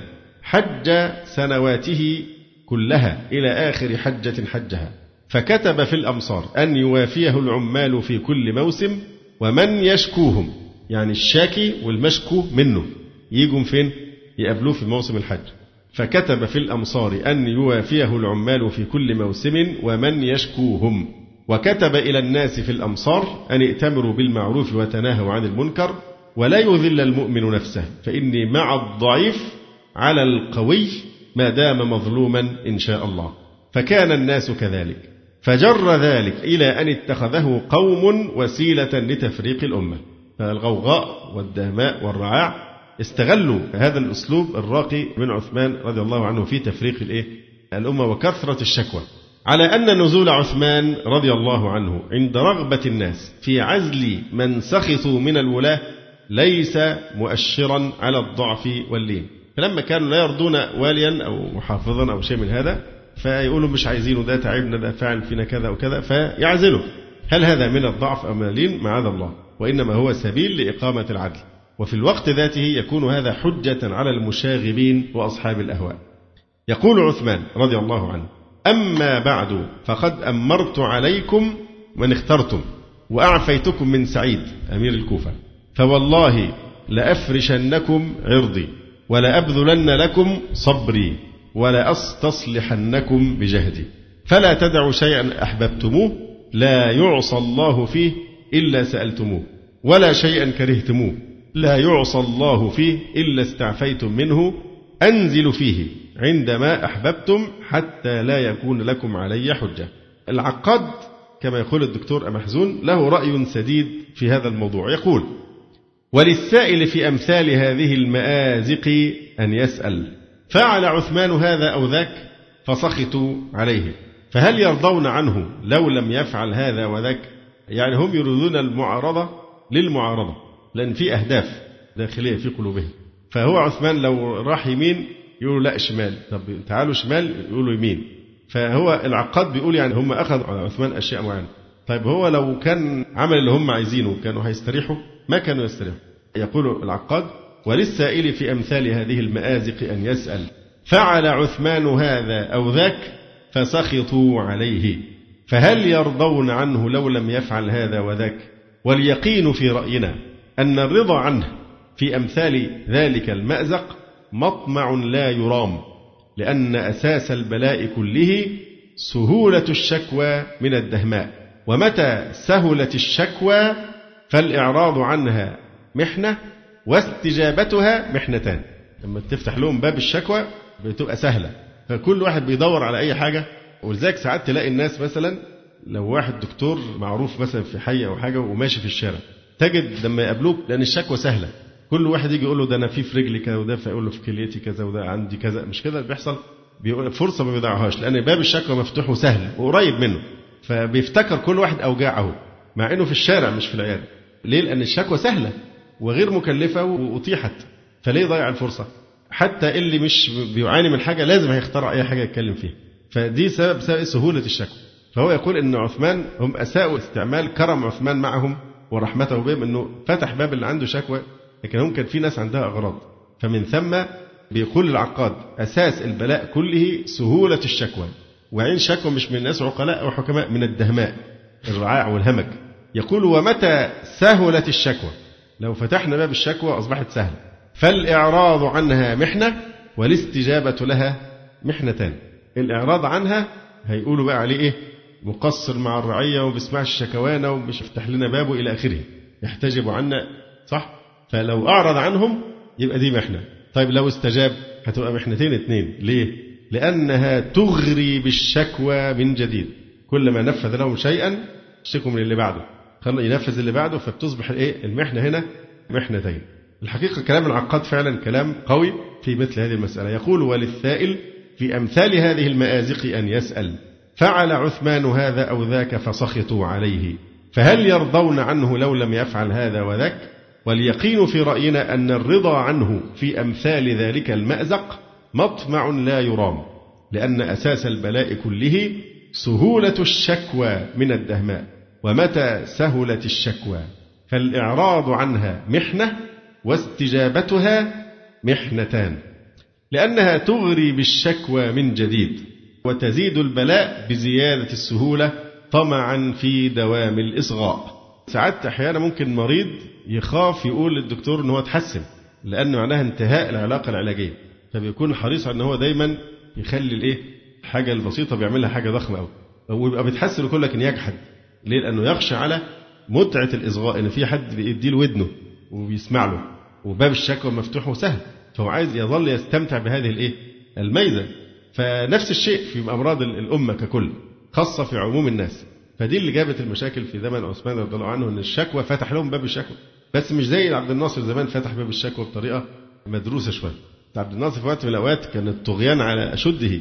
Speaker 2: حج سنواته كلها إلى آخر حجة حجها، فكتب في الأمصار أن يوافيه العمال في كل موسم ومن يشكوهم، يعني الشاكي والمشكو منه يجوا فين؟ يقابلوه في موسم الحج. فكتب في الأمصار أن يوافيه العمال في كل موسم ومن يشكوهم، وكتب إلى الناس في الأمصار أن ائتمروا بالمعروف وتناهوا عن المنكر، ولا يذل المؤمن نفسه، فإني مع الضعيف على القوي ما دام مظلوما إن شاء الله. فكان الناس كذلك، فجر ذلك إلى أن اتخذه قوم وسيلة لتفريق الأمة. فالغوغاء والدهماء والرعاع استغلوا هذا الأسلوب الراقي من عثمان رضي الله عنه في تفريق الإيه؟ الأمة وكثرة الشكوى. على أن نزول عثمان رضي الله عنه عند رغبة الناس في عزل من سخطوا من الولاة ليس مؤشرا على الضعف واللين. فلما كانوا لا يرضون واليا أو محافظا أو شيء من هذا فيقولوا مش عايزينه، ده تعبنا، ده فعل فينا كذا وكذا، فيعزله. هل هذا من الضعف أو من اللين؟ معاذ الله، وإنما هو سبيل لإقامة العدل، وفي الوقت ذاته يكون هذا حجة على المشاغبين وأصحاب الأهواء. يقول عثمان رضي الله عنه: أما بعد فقد أمرت عليكم من اخترتم وأعفيتكم من سعيد أمير الكوفة، فوالله لأفرشنكم عرضي ولأبذلن لكم صبري ولأستصلحنكم بجهدي، فلا تدعوا شيئا أحببتموه لا يعصى الله فيه إلا سألتموه، ولا شيئا كرهتموه لا يعصى الله فيه إلا استعفيتم منه، أنزل فيه عندما أحببتم حتى لا يكون لكم علي حجة. العقاد كما يقول الدكتور محزون له رأي سديد في هذا الموضوع، يقول: وللسائل في أمثال هذه المآزق أن يسأل: فعل عثمان هذا أو ذاك فسخطوا عليه، فهل يرضون عنه لو لم يفعل هذا وذاك؟ يعني هم يريدون المعارضة للمعارضة، لأن في أهداف داخلية في قلوبهم. فهو عثمان لو راح يمين يقولوا لا شمال، طب تعالوا شمال يقولوا يمين. فهو العقاد بيقول يعني هم أخذوا على عثمان أشياء معينة. طيب هو لو كان عمل اللي هم عايزينه كانوا هيستريحوا؟ ما كانوا يستريحوا. يقول العقاد: وللسائل في أمثال هذه المآزق أن يسأل: فعل عثمان هذا أو ذاك فسخطوا عليه، فهل يرضون عنه لو لم يفعل هذا وذاك؟ واليقين في رأينا أن الرضا عنه في أمثال ذلك المأزق مطمع لا يرام، لأن أساس البلاء كله سهولة الشكوى من الدهماء، ومتى سهلت الشكوى فالإعراض عنها محنة واستجابتها محنتان. لما تفتح لهم باب الشكوى بتبقى سهلة، فكل واحد بيدور على أي حاجة. ولذلك ساعات تلاقي الناس مثلا لو واحد دكتور معروف مثلا في حي أو حاجة وماشي في الشارع، تجد لما يقابلوك لأن الشكوى سهلة كل واحد يجي يقول له ده أنا في في رجلي كذا وده، فيقول له في كليتي كذا وده عندي كذا. مش كده اللي بيحصل؟ بيقول فرصة ما بيضيعهاش، لأن باب الشكوى مفتوح وسهل وقريب منه، فبيفتكر كل واحد أوجاعه مع إنه في الشارع مش في العيادة. ليه؟ لأن الشكوى سهلة وغير مكلفة وأتيحت، فليه يضيع الفرصة؟ حتى اللي مش بيعاني من حاجة لازم هيخترع أي حاجة يتكلم فيها، فدي سبب سبب سهولة الشكوى. فهو يقول إن عثمان هم أساءوا استعمال كرم عثمان معهم ورحمته بهم، إنه فتح باب اللي عنده شكوى، لكن هم كان في ناس عندها أغراض. فمن ثم بيقول العقاد: أساس البلاء كله سهولة الشكوى، وعين شكوى مش من الناس عقلاء أو حكماء، من الدهماء الرعاع والهمج. يقول: ومتى سهلت الشكوى، لو فتحنا باب الشكوى أصبحت سهلة، فالإعراض عنها محنة والاستجابة لها محنتان. الإعراض عنها هيقولوا بقى عليه إيه؟ مقصر مع الرعية وما بيسمعش شكوانا ومش يفتح لنا بابه إلى آخره، يحتجب عنا، صح؟ فلو أعرض عنهم يبقى دي محنة. طيب لو استجاب هتبقى محنتين اتنين. ليه؟ لأنها تغري بالشكوى من جديد، كلما نفذ لهم شيئا اشتكوا من اللي بعده، خلنا ينفذ اللي بعده، فبتصبح الايه المحنة هنا محنتين. الحقيقة كلام العقاد فعلا كلام قوي في مثل هذه المسألة. يقول: وللسائل في أمثال هذه المآزق أن يسأل: فعل عثمان هذا أو ذاك فسخطوا عليه، فهل يرضون عنه لو لم يفعل هذا وذاك؟ واليقين في رأينا أن الرضا عنه في أمثال ذلك المأزق مطمع لا يرام، لأن أساس البلاء كله سهولة الشكوى من الدهماء، ومتى سهلت الشكوى فالإعراض عنها محنة واستجابتها محنتان، لأنها تغري بالشكوى من جديد، وتزيد البلاء بزيادة السهولة طمعا في دوام الإصغاء. ساعات أحيانا ممكن مريض يخاف يقول للدكتور أنه تحسن، لأن معناها انتهاء العلاقة العلاجية، فبيكون حريص على أنه دايما يخلي الإيه حاجة البسيطة بيعملها حاجة ضخمة أوي، ويبقى بيتحسن ويقول لك إن يجحد. ليه؟ لأنه يخشى على متعة الإصغاء، إن في حد بيديله ودنه وبيسمع له، وباب الشكوى مفتوح وسهل، فهو عايز يظل يستمتع بهذه الإيه الميزة. فنفس الشيء في أمراض الأمة ككل، خاصة في عموم الناس. فدي اللي جابت المشاكل في زمن عثمان رضي الله عنه، إن الشكوى فتح لهم باب الشكوى، بس مش زي عبد الناصر زمان فتح باب الشكوى بطريقة مدروسة شوية. عبد الناصر في وقت من الأوقات كان الطغيان على أشده،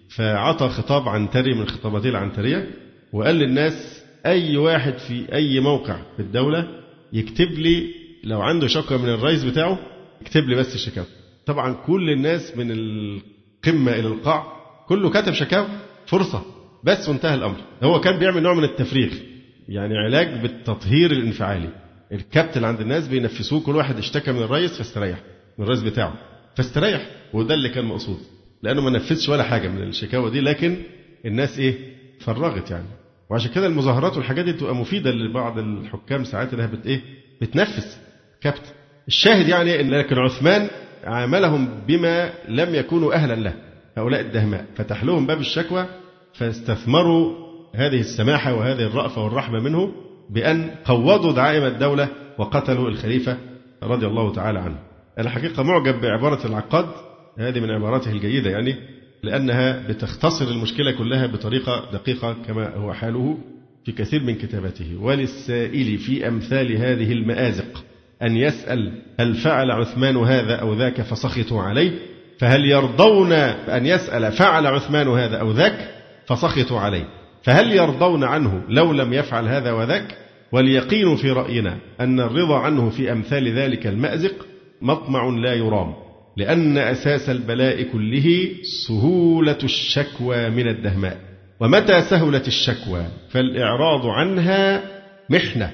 Speaker 2: فعطى خطاب عنتري من خطاباته العنترية وقال للناس أي واحد في أي موقع في الدولة يكتب لي لو عنده شكوى من الرئيس بتاعه يكتب لي بس الشكاوى. طبعا كل الناس من القمة إلى القاع كله كتب شكاوى فرصة بس وانتهى الأمر. هو كان بيعمل نوع من التفريغ يعني علاج بالتطهير الانفعالي. الكبت اللي عند الناس بينفسوه كل واحد اشتكى من الرئيس فاستريح من الرئيس بتاعه فاستريح وده اللي كان مقصود لأنه ما نفذش ولا حاجة من الشكاوى دي لكن الناس إيه فرغت يعني. وعشان كده المظاهرات والحاجات دي تبقى مفيدة لبعض الحكام ساعات انها بت ايه بتنفس كبت. الشاهد يعني ان لكن عثمان عاملهم بما لم يكونوا اهلا له هؤلاء الدهماء فتح لهم باب الشكوى فاستثمروا هذه السماحة وهذه الرأفة والرحمة منه بأن قوضوا دعائم الدولة وقتلوا الخليفة رضي الله تعالى عنه. أنا حقيقة معجب بعبارة العقاد هذه من عباراته الجيدة يعني لأنها بتختصر المشكلة كلها بطريقة دقيقة كما هو حاله في كثير من كتاباته. وللسائل في أمثال هذه المآزق أن يسأل هل فعل عثمان هذا أو ذاك فسخطوا عليه فهل يرضون أن يسأل فعل عثمان هذا أو ذاك فسخطوا عليه فهل يرضون عنه لو لم يفعل هذا وذاك. واليقين في رأينا أن الرضا عنه في أمثال ذلك المأزق مطمع لا يرام لأن أساس البلاء كله سهولة الشكوى من الدهماء ومتى سهلت الشكوى فالإعراض عنها محنة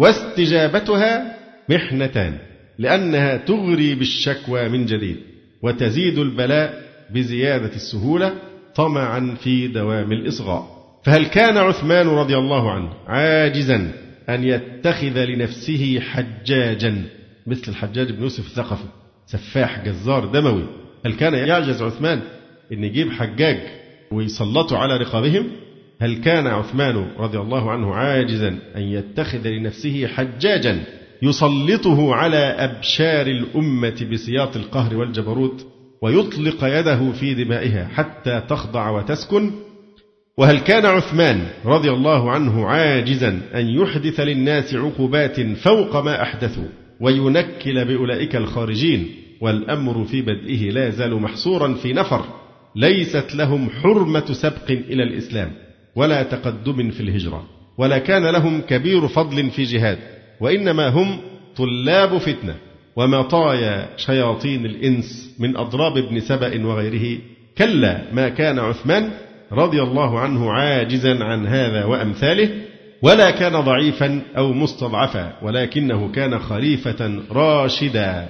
Speaker 2: واستجابتها محنتان لأنها تغري بالشكوى من جديد وتزيد البلاء بزيادة السهولة طمعا في دوام الإصغاء. فهل كان عثمان رضي الله عنه عاجزا أن يتخذ لنفسه حجاجا مثل الحجاج بن يوسف الثقفي سفاح جزار دموي؟ هل كان يعجز عثمان أن يجيب حجاج ويسلطوا على رقابهم؟ هل كان عثمان رضي الله عنه عاجزا أن يتخذ لنفسه حجاجا يسلطه على أبشار الأمة بسياط القهر والجبروت ويطلق يده في دمائها حتى تخضع وتسكن؟ وهل كان عثمان رضي الله عنه عاجزا أن يحدث للناس عقوبات فوق ما أحدثوا وينكل بأولئك الخارجين والأمر في بدئه لا يزال محصورا في نفر ليست لهم حرمة سبق إلى الإسلام ولا تقدم في الهجرة ولا كان لهم كبير فضل في جهاد وإنما هم طلاب فتنة ومطايا شياطين الإنس من أضراب ابن سبأ وغيره؟ كلا ما كان عثمان رضي الله عنه عاجزا عن هذا وأمثاله ولا كان ضعيفا أو مستضعفا ولكنه كان خليفة راشدا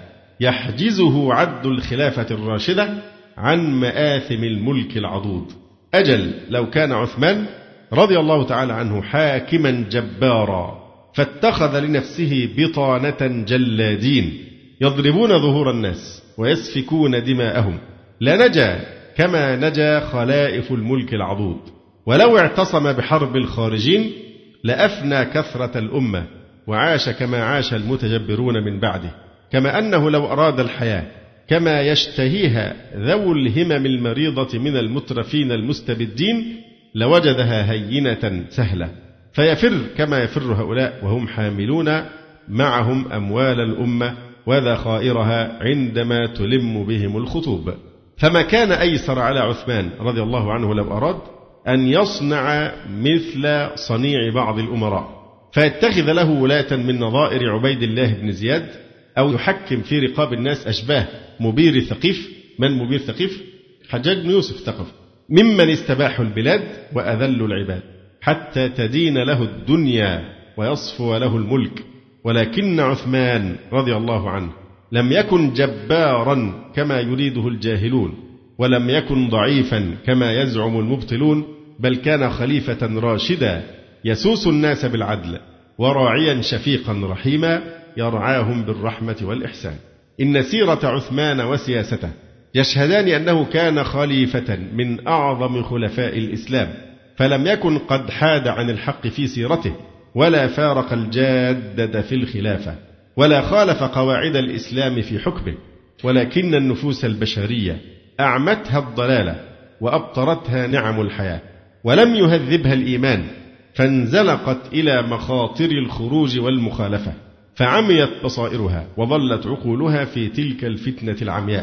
Speaker 2: يحجزه عد الخلافة الراشدة عن مآثم الملك العضوض. أجل لو كان عثمان رضي الله تعالى عنه حاكما جبارا فاتخذ لنفسه بطانة جلادين يضربون ظهور الناس ويسفكون دماءهم لنجا كما نجا خلائف الملك العضوض. ولو اعتصم بحرب الخارجين لأفنى كثرة الأمة وعاش كما عاش المتجبرون من بعده. كما أنه لو أراد الحياة كما يشتهيها ذو الهمم المريضة من المترفين المستبدين لوجدها هينة سهلة فيفر كما يفر هؤلاء وهم حاملون معهم أموال الأمة وذخائرها عندما تلم بهم الخطوب. فما كان أيسر على عثمان رضي الله عنه لو أراد أن يصنع مثل صنيع بعض الأمراء فيتخذ له ولاة من نظائر عبيد الله بن زياد أو يحكم في رقاب الناس أشباه مبير ثقيف. من مبير ثقيف؟ حجاج بن يوسف الثقفي ممن استباحوا البلاد وأذلوا العباد حتى تدين له الدنيا ويصفو له الملك. ولكن عثمان رضي الله عنه لم يكن جبارا كما يريده الجاهلون ولم يكن ضعيفا كما يزعم المبطلون بل كان خليفة راشدا يسوس الناس بالعدل وراعيا شفيقا رحيما يرعاهم بالرحمة والإحسان. إن سيرة عثمان وسياسته يشهدان أنه كان خليفة من أعظم خلفاء الإسلام فلم يكن قد حاد عن الحق في سيرته ولا فارق الجادة في الخلافة ولا خالف قواعد الإسلام في حكمه ولكن النفوس البشرية أعمتها الضلالة وأبطرتها نعم الحياة ولم يهذبها الإيمان فانزلقت إلى مخاطر الخروج والمخالفة فعميت بصائرها وظلت عقولها في تلك الفتنة العمياء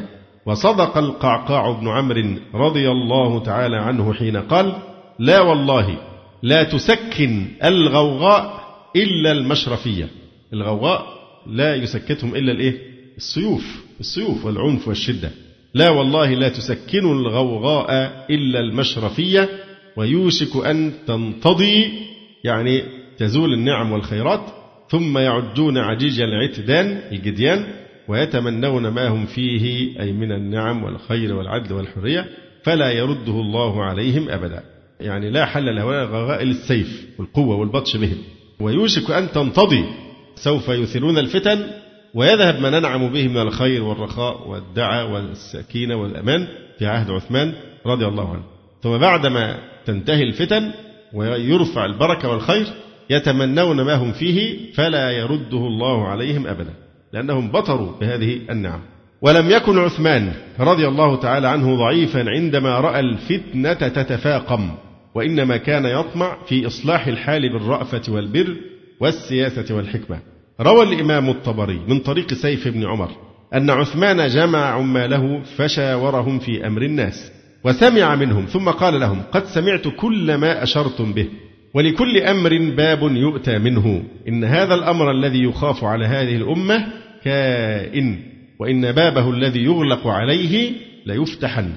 Speaker 2: وصدق القعقاع بن عمرو رضي الله تعالى عنه حين قال: لا والله لا تسكن الغوغاء إلا المشرفية. الغوغاء لا يسكتهم إلا الإيه؟ السيوف السيوف والعنف والشدة. لا والله لا تسكن الغوغاء إلا المشرفية ويوشك أن تنتضي، يعني تزول النعم والخيرات، ثم يعجون عجيج العتدان الجديان ويتمنون ما هم فيه أي من النعم والخير والعدل والحرية فلا يرده الله عليهم أبدا. يعني لا حل لهؤلاء الغوغاء إلا السيف والقوة والبطش بهم. ويوشك أن تنتضي، سوف يثيرون الفتن ويذهب ما ننعم به من الخير والرخاء والدعا والسكينة والأمان في عهد عثمان رضي الله عنه. ثم بعدما تنتهي الفتن ويرفع البركة والخير يتمنون ما هم فيه فلا يرده الله عليهم أبدا، لأنهم بطروا بهذه النعم. ولم يكن عثمان رضي الله تعالى عنه ضعيفا عندما رأى الفتنة تتفاقم، وإنما كان يطمع في إصلاح الحال بالرأفة والبر والسياسة والحكمة. روى الإمام الطبري من طريق سيف بن عمر أن عثمان جمع عماله فشاورهم في أمر الناس وسمع منهم، ثم قال لهم: قد سمعت كل ما أشرتم به، ولكل أمر باب يؤتى منه، إن هذا الأمر الذي يخاف على هذه الأمة كائن، وإن بابه الذي يغلق عليه ليفتحن،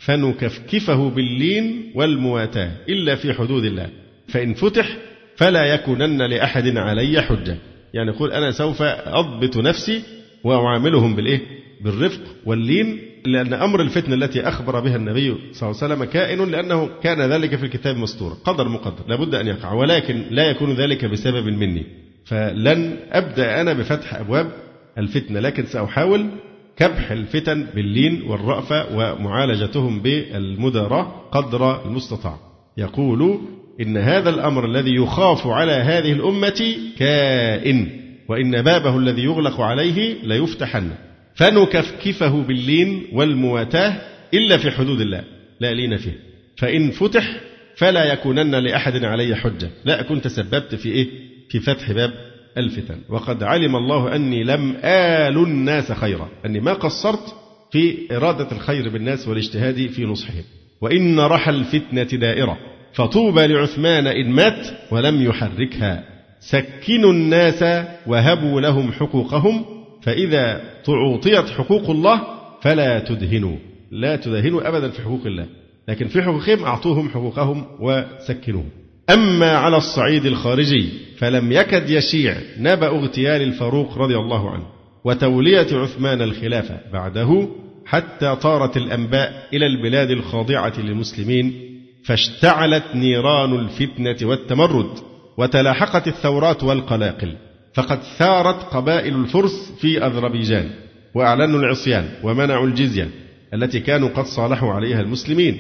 Speaker 2: فنكفكفه باللين والمواتاة إلا في حدود الله، فإن فتح فلا يكونن لأحد علي حجة. يعني يقول أنا سوف أضبط نفسي وأعاملهم بالإيه؟ بالرفق واللين، لأن أمر الفتنة التي أخبر بها النبي صلى الله عليه وسلم كائن، لأنه كان ذلك في الكتاب مسطورا، قدر مقدر لابد أن يقع، ولكن لا يكون ذلك بسبب مني، فلن أبدأ أنا بفتح أبواب الفتنة، لكن سأحاول كبح الفتن باللين والرأفة ومعالجتهم بالمداراة قدر المستطاع. يقول: إن هذا الأمر الذي يخاف على هذه الأمة كائن، وإن بابه الذي يغلق عليه ليفتحن، فنكفكفه باللين والمواتاة إلا في حدود الله لا لين فيه، فإن فتح فلا يكونن لأحد علي حجة، لا أكون تسببت في إيه؟ في فتح باب الفتن، وقد علم الله أني لم آل الناس خيرا، أني ما قصرت في إرادة الخير بالناس والاجتهاد في نصحهم. وإن رحى الفتنة دائرة، فطوبى لعثمان إن مات ولم يحركها. سكنوا الناس وهبوا لهم حقوقهم، فإذا تعوطيت حقوق الله فلا تدهنوا، لا تدهنوا أبدا في حقوق الله، لكن في حقوقهم أعطوهم حقوقهم وسكنوهم. أما على الصعيد الخارجي فلم يكد يشيع نبأ اغتيال الفاروق رضي الله عنه وتولية عثمان الخلافة بعده، حتى طارت الأنباء إلى البلاد الخاضعة للمسلمين، فاشتعلت نيران الفتنة والتمرد، وتلاحقت الثورات والقلاقل، فقد ثارت قبائل الفرس في أذربيجان وأعلنوا العصيان ومنعوا الجزية التي كانوا قد صالحوا عليها المسلمين،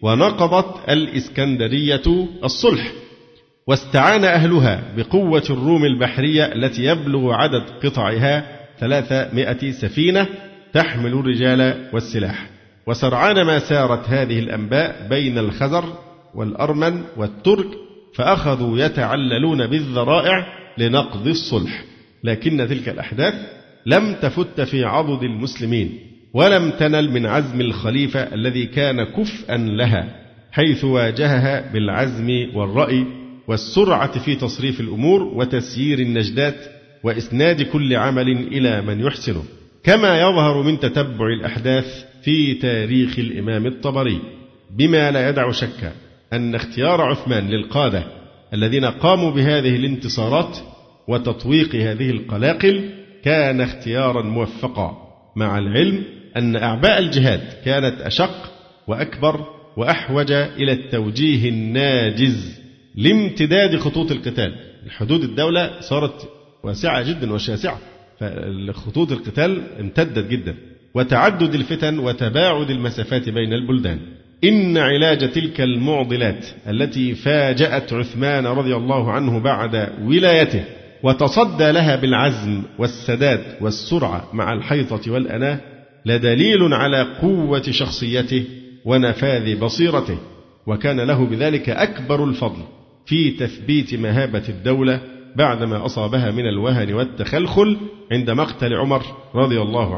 Speaker 2: ونقضت الإسكندرية الصلح، واستعان أهلها بقوة الروم البحرية التي يبلغ عدد قطعها ثلاثمائة سفينة تحمل الرجال والسلاح. وسرعان ما سارت هذه الأنباء بين الخزر والأرمن والترك، فأخذوا يتعللون بالذرائع لنقض الصلح، لكن تلك الأحداث لم تفت في عضد المسلمين، ولم تنل من عزم الخليفة الذي كان كفءا لها، حيث واجهها بالعزم والرأي والسرعة في تصريف الأمور وتسيير النجدات وإسناد كل عمل إلى من يحسنه، كما يظهر من تتبع الأحداث في تاريخ الإمام الطبري، بما لا يدع شك أن اختيار عثمان للقادة الذين قاموا بهذه الانتصارات وتطويق هذه القلاقل كان اختيارا موفقا، مع العلم أن أعباء الجهاد كانت أشق وأكبر وأحوج إلى التوجيه الناجز لامتداد خطوط القتال. الحدود الدولة صارت واسعة جدا وشاسعة، فخطوط القتال امتدت جدا، وتعدد الفتن وتباعد المسافات بين البلدان. إن علاج تلك المعضلات التي فاجأت عثمان رضي الله عنه بعد ولايته وتصدى لها بالعزم والسداد والسرعة مع الحيطة والأناة لدليل على قوة شخصيته ونفاذ بصيرته، وكان له بذلك أكبر الفضل في تثبيت مهابة الدولة بعدما أصابها من الوهن والتخلخل عند مقتل عمر رضي الله عنه.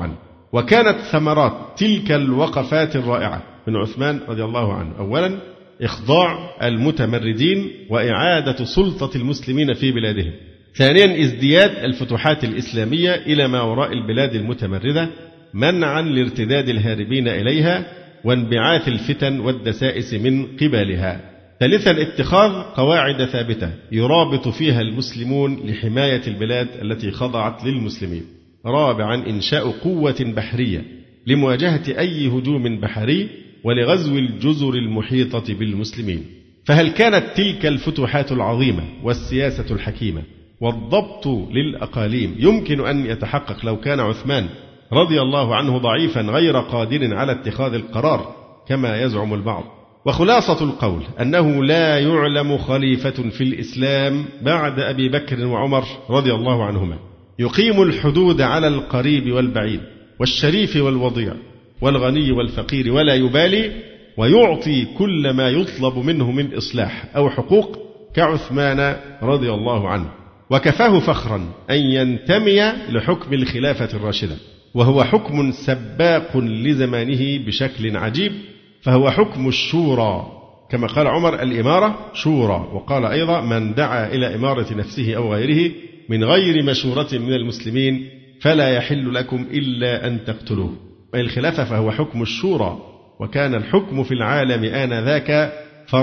Speaker 2: وكانت ثمرات تلك الوقفات الرائعة من عثمان رضي الله عنه: أولا إخضاع المتمردين وإعادة سلطة المسلمين في بلادهم. ثانيا ازدياد الفتوحات الإسلامية إلى ما وراء البلاد المتمردة منعا لارتداد الهاربين إليها وانبعاث الفتن والدسائس من قبلها. ثالثا اتخاذ قواعد ثابتة يرابط فيها المسلمون لحماية البلاد التي خضعت للمسلمين. رابعا إنشاء قوة بحرية لمواجهة أي هجوم بحري ولغزو الجزر المحيطة بالمسلمين. فهل كانت تلك الفتوحات العظيمة والسياسة الحكيمة والضبط للأقاليم يمكن أن يتحقق لو كان عثمان رضي الله عنه ضعيفا غير قادر على اتخاذ القرار كما يزعم البعض؟ وخلاصة القول أنه لا يعلم خليفة في الإسلام بعد أبي بكر وعمر رضي الله عنهما يقيم الحدود على القريب والبعيد والشريف والوضيع والغني والفقير ولا يبالي، ويعطي كل ما يطلب منه من إصلاح أو حقوق كعثمان رضي الله عنه. وكفاه فخرا أن ينتمي لحكم الخلافة الراشدة، وهو حكم سباق لزمانه بشكل عجيب، فهو حكم الشورى كما قال عمر: الإمارة شورى. وقال أيضا: من دعا إلى إمارة نفسه أو غيره من غير مشورة من المسلمين فلا يحل لكم إلا أن تقتلوه. الخلافة فهو حكم الشورى، وكان الحكم في العالم آنذاك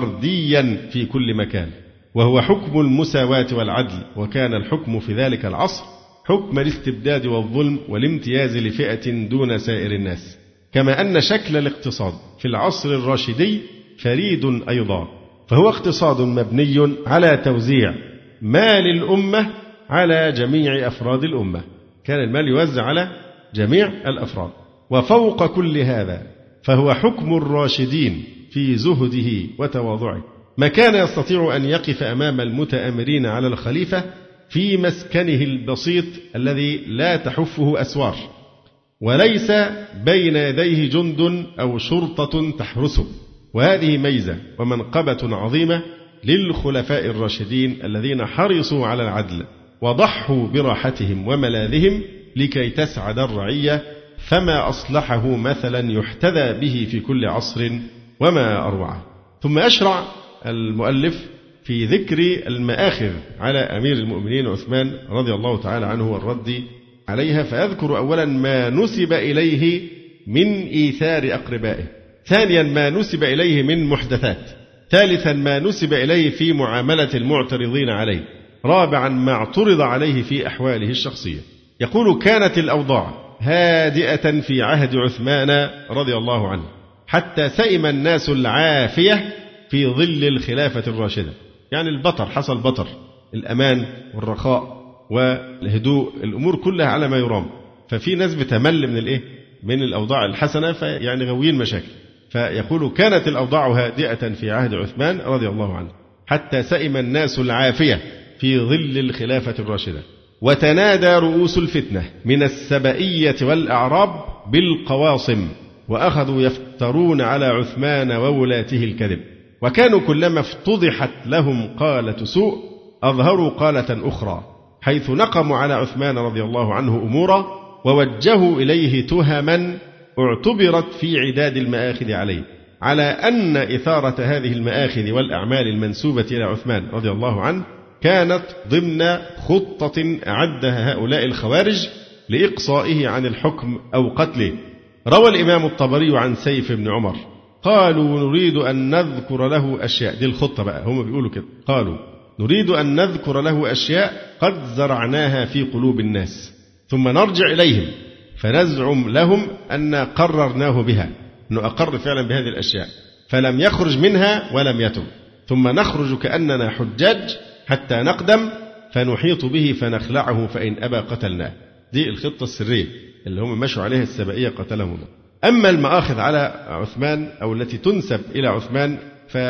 Speaker 2: فرديا في كل مكان، وهو حكم المساواة والعدل، وكان الحكم في ذلك العصر حكم الاستبداد والظلم والامتياز لفئة دون سائر الناس. كما أن شكل الاقتصاد في العصر الراشدي فريد أيضا، فهو اقتصاد مبني على توزيع مال الأمة على جميع أفراد الأمة، كان المال يوزع على جميع الأفراد. وفوق كل هذا فهو حكم الراشدين في زهده وتواضعه، ما كان يستطيع أن يقف أمام المتآمرين على الخليفة في مسكنه البسيط الذي لا تحفه أسوار، وليس بين يديه جند أو شرطة تحرسه. وهذه ميزة ومنقبة عظيمة للخلفاء الراشدين الذين حرصوا على العدل وضحوا براحتهم وملاذهم لكي تسعد الرعية، فما أصلحه مثلا يحتذى به في كل عصر وما أروعه. ثم أشرع المؤلف في ذكر المآخذ على أمير المؤمنين عثمان رضي الله تعالى عنه والرد عليها، فأذكر أولا ما نسب إليه من إيثار أقربائه، ثانيا ما نسب إليه من محدثات، ثالثا ما نسب إليه في معاملة المعترضين عليه، رابعا ما اعترض عليه في أحواله الشخصية. يقول: كانت الأوضاع هادئة في عهد عثمان رضي الله عنه حتى سئم الناس العافية في ظل الخلافة الراشدة. يعني البطر، حصل بطر، الأمان والرخاء والهدوء، الأمور كلها على ما يرام، ففي ناس بتمل من الإيه؟ من الأوضاع الحسنة، فيعني غوين مشاكل. فيقول: كانت الأوضاع هادئة في عهد عثمان رضي الله عنه حتى سئم الناس العافية في ظل الخلافة الراشدة، وتنادى رؤوس الفتنة من السبئية والأعراب بالقواصم، وأخذوا يفترون على عثمان وولاته الكذب، وكانوا كلما افتضحت لهم قالة سوء أظهروا قالة أخرى، حيث نقموا على عثمان رضي الله عنه أمورا ووجهوا إليه تهما اعتبرت في عداد المآخذ عليه، على أن إثارة هذه المآخذ والأعمال المنسوبة إلى عثمان رضي الله عنه كانت ضمن خطة أعدها هؤلاء الخوارج لإقصائه عن الحكم أو قتله. روى الإمام الطبري عن سيف بن عمر: قالوا نريد أن نذكر له أشياء، دي الخطة بقى، هم بيقولوا كده، قالوا نريد أن نذكر له أشياء قد زرعناها في قلوب الناس، ثم نرجع إليهم فنزعم لهم أن قررناه بها، أنه أقر فعلا بهذه الأشياء فلم يخرج منها ولم يتب، ثم نخرج كأننا حجاج حتى نقدم فنحيط به فنخلعه فإن أبى قتلناه. دي الخطة السرية اللي هم مشوا عليها السبائية قتلهم الله. أما المآخذ على عثمان أو التي تنسب إلى عثمان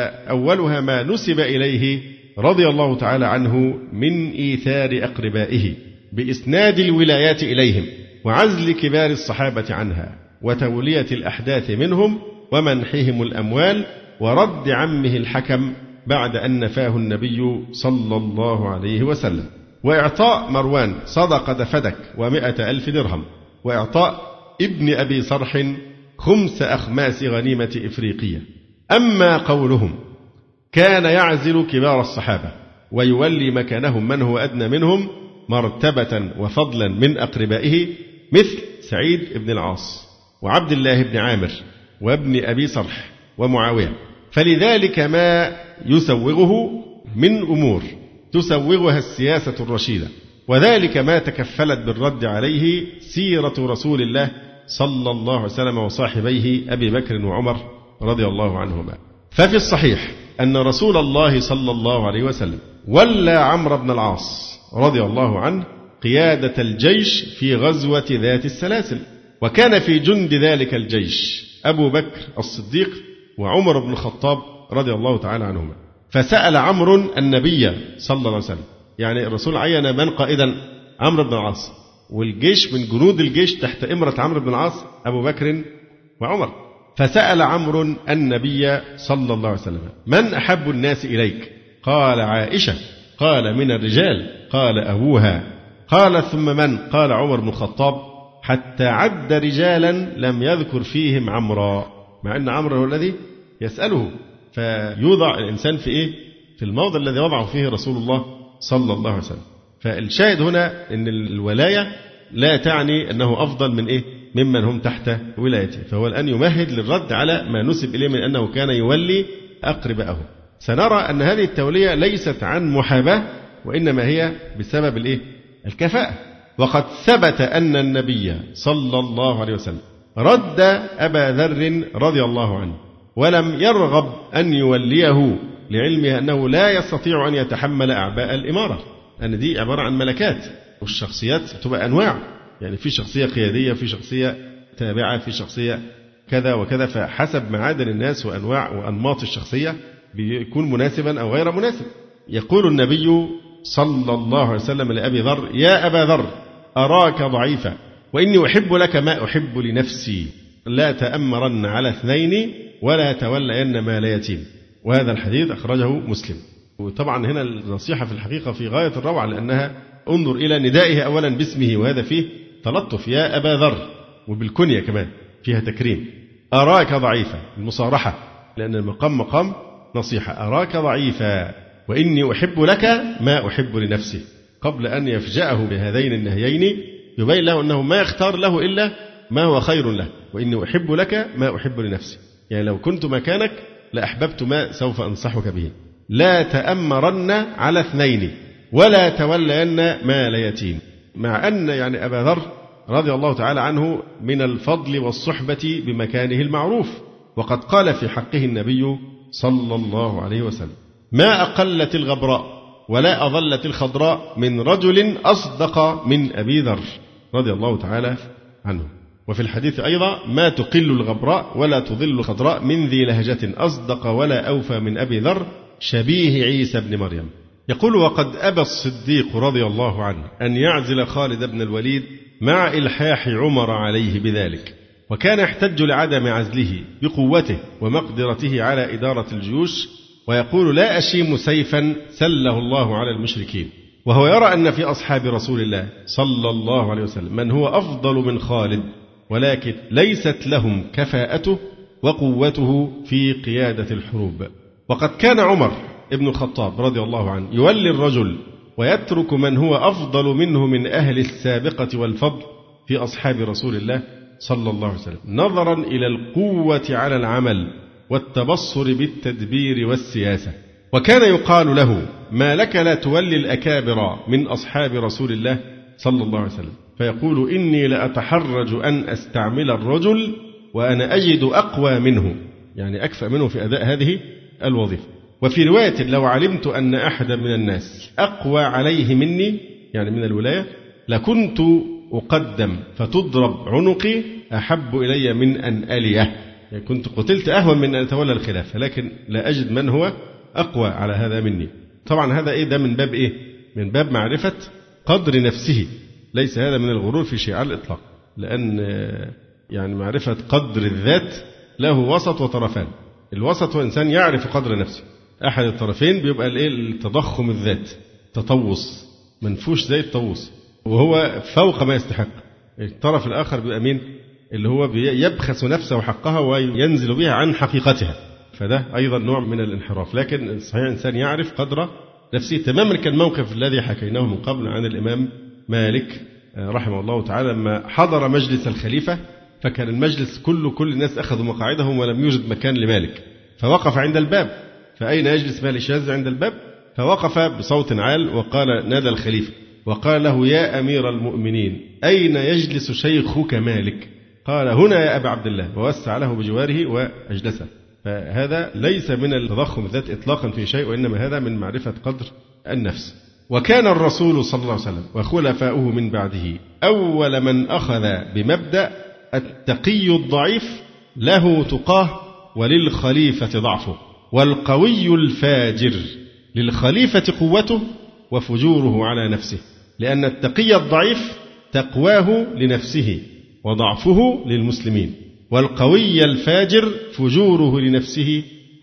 Speaker 2: فأولها ما نسب إليه رضي الله تعالى عنه من إيثار أقربائه بإسناد الولايات إليهم وعزل كبار الصحابة عنها وتولية الأحداث منهم ومنحهم الأموال ورد عمه الحكم بعد أن نفاه النبي صلى الله عليه وسلم، وإعطاء مروان صدقة فدك ومائة ألف درهم، وإعطاء ابن أبي صرح خمس أخماس غنيمة إفريقية. أما قولهم كان يعزل كبار الصحابة ويولي مكانهم من هو أدنى منهم مرتبة وفضلا من أقربائه مثل سعيد بن العاص وعبد الله بن عامر وابن أبي صرح ومعاوية، فلذلك ما يسوغه من أمور تسوغها السياسة الرشيدة، وذلك ما تكفلت بالرد عليه سيرة رسول الله صلى الله عليه وسلم وصاحبيه أبي بكر وعمر رضي الله عنهما. ففي الصحيح أن رسول الله صلى الله عليه وسلم ولى عمرو بن العاص رضي الله عنه قيادة الجيش في غزوة ذات السلاسل، وكان في جند ذلك الجيش أبو بكر الصديق وعمر بن الخطاب رضي الله تعالى عنهما. فسأل عمرو النبي صلى الله عليه وسلم، يعني الرسول عين من قائدا؟ عمرو بن العاص، والجيش من جنود الجيش تحت إمرة عمرو بن العاص أبو بكر وعمر. فسأل عمرو النبي صلى الله عليه وسلم من أحب الناس إليك؟ قال عائشة. قال من الرجال؟ قال أبوها. قال ثم من؟ قال عمر بن الخطاب، حتى عد رجالا لم يذكر فيهم عمرا، مع أن عمرو هو الذي يسأله. فيوضع الإنسان في إيه؟ في الموضع الذي وضعه فيه رسول الله صلى الله عليه وسلم. فالشاهد هنا أن الولاية لا تعني أنه أفضل من إيه؟ ممن هم تحت ولايته. فهو الآن يمهد للرد على ما نسب إليه من أنه كان يولي أقربائه. سنرى أن هذه التولية ليست عن محاباة، وإنما هي بسبب الإيه؟ الكفاءة. وقد ثبت أن النبي صلى الله عليه وسلم رد أبا ذر رضي الله عنه ولم يرغب أن يوليه، لعلمه أنه لا يستطيع أن يتحمل أعباء الإمارة، أن دي عبارة عن ملكات، والشخصيات تبقى أنواع، يعني في شخصية قيادية، في شخصية تابعة، في شخصية كذا وكذا، فحسب معادن الناس وأنواع وأنماط الشخصية بيكون مناسبا أو غير مناسب. يقول النبي صلى الله عليه وسلم لأبي ذر: يا أبا ذر أراك ضعيفا وإني أحب لك ما أحب لنفسي، لا تأمرن على اثنين ولا تولين مال يتيم. وهذا الحديث أخرجه مسلم. وطبعا هنا النصيحة في الحقيقة في غاية الروعة، لأنها انظر إلى ندائه أولا باسمه، وهذا فيه تلطف، يا أبا ذر، وبالكنية كمان فيها تكريم. أراك ضعيفا، المصارحة، لأن المقام مقام نصيحة. أراك ضعيفا وإني أحب لك ما أحب لنفسي، قبل أن يفجأه بهذين النهيين يبين له أنه ما يختار له إلا ما هو خير له. وإني أحب لك ما أحب لنفسي، يعني لو كنت مكانك لأحببت ما سوف أنصحك به. لا تأمرن على اثنين ولا تولين مال يتيم، مع أن يعني أبا ذر رضي الله تعالى عنه من الفضل والصحبة بمكانه المعروف، وقد قال في حقه النبي صلى الله عليه وسلم: ما أقلت الغبراء ولا أظلت الخضراء من رجل أصدق من أبي ذر رضي الله تعالى عنه. وفي الحديث أيضا: ما تقل الغبراء ولا تظل الخضراء من ذي لهجة أصدق ولا أوفى من أبي ذر شبيه عيسى بن مريم. يقول: وقد أبى الصديق رضي الله عنه أن يعزل خالد بن الوليد مع إلحاح عمر عليه بذلك، وكان يحتج لعدم عزله بقوته ومقدرته على إدارة الجيوش، ويقول: لا أشيم سيفا سله الله على المشركين. وهو يرى أن في أصحاب رسول الله صلى الله عليه وسلم من هو أفضل من خالد، ولكن ليست لهم كفاءته وقوته في قيادة الحروب. وقد كان عمر ابن الخطاب رضي الله عنه يولي الرجل ويترك من هو أفضل منه من أهل السابقة والفضل في أصحاب رسول الله صلى الله عليه وسلم، نظرا إلى القوة على العمل والتبصر بالتدبير والسياسة. وكان يقال له: ما لك لا تولي الأكابر من أصحاب رسول الله صلى الله عليه وسلم؟ فيقول: إني لأتحرج أن أستعمل الرجل وأنا أجد أقوى منه، يعني أكفأ منه في أداء هذه الوظيفة. وفي رواية: لو علمت أن أحدا من الناس أقوى عليه مني، يعني من الولاية، لكنت أقدم فتضرب عنقي أحب إلي من أن أليه، يعني كنت قتلت أهون من أن أتولى الخلافة، لكن لا أجد من هو أقوى على هذا مني. طبعا هذا إيه؟ ده من باب إيه؟ من باب معرفة قدر نفسه، ليس هذا من الغرور في شيء على الإطلاق، لأن يعني معرفة قدر الذات له وسط وطرفان. الوسط هو إنسان يعرف قدر نفسه، أحد الطرفين بيبقى الإيه؟ التضخم الذات، تطوس، منفوش زي الطاووس وهو فوق ما يستحق. الطرف الآخر بيبقى مين؟ اللي هو يبخس نفسه حقها وينزل بها عن حقيقتها، فده أيضا نوع من الانحراف. لكن صحيح الإنسان يعرف قدر نفسه تماما. كان الموقف الذي حكيناه من قبل عن الإمام مالك رحمه الله تعالى لما حضر مجلس الخليفة، فكان المجلس كله كل الناس أخذوا مقاعدهم ولم يوجد مكان لمالك، فوقف عند الباب، فأين يجلس مالك شاذ عند الباب، فوقف بصوت عال وقال نادى الخليفة وقال له يا أمير المؤمنين أين يجلس شيخك مالك؟ قال هنا يا أبا عبد الله، ووسع له بجواره وأجلسه. فهذا ليس من التضخم الذات إطلاقا في شيء، وإنما هذا من معرفة قدر النفس. وكان الرسول صلى الله عليه وسلم وخلفاؤه من بعده أول من أخذ بمبدأ التقي الضعيف له تقاه وللخليفة ضعفه، والقوي الفاجر للخليفة قوته وفجوره على نفسه، لأن التقي الضعيف تقواه لنفسه وضعفه للمسلمين، والقوي الفاجر فجوره لنفسه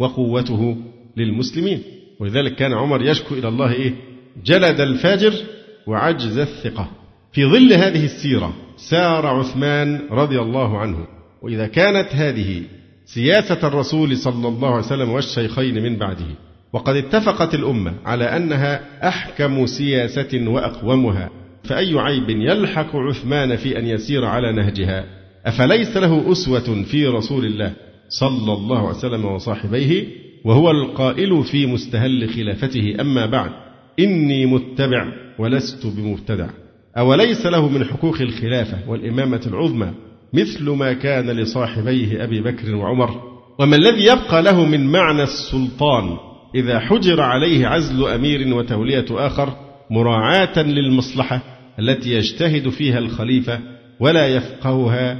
Speaker 2: وقوته للمسلمين. ولذلك كان عمر يشكو إلى الله إيه؟ جلد الفاجر وعجز الثقة. في ظل هذه السيرة سار عثمان رضي الله عنه. وإذا كانت هذه سياسة الرسول صلى الله عليه وسلم والشيخين من بعده، وقد اتفقت الأمة على أنها أحكم سياسة وأقومها، فأي عيب يلحق عثمان في أن يسير على نهجها؟ أفليس له أسوة في رسول الله صلى الله عليه وسلم وصاحبيه، وهو القائل في مستهل خلافته أما بعد إني متبع ولست بمبتدع؟ أوليس له من حقوق الخلافة والإمامة العظمى مثل ما كان لصاحبيه أبي بكر وعمر؟ وما الذي يبقى له من معنى السلطان إذا حجر عليه عزل أمير وتولية آخر مراعاة للمصلحة التي يجتهد فيها الخليفة ولا يفقهها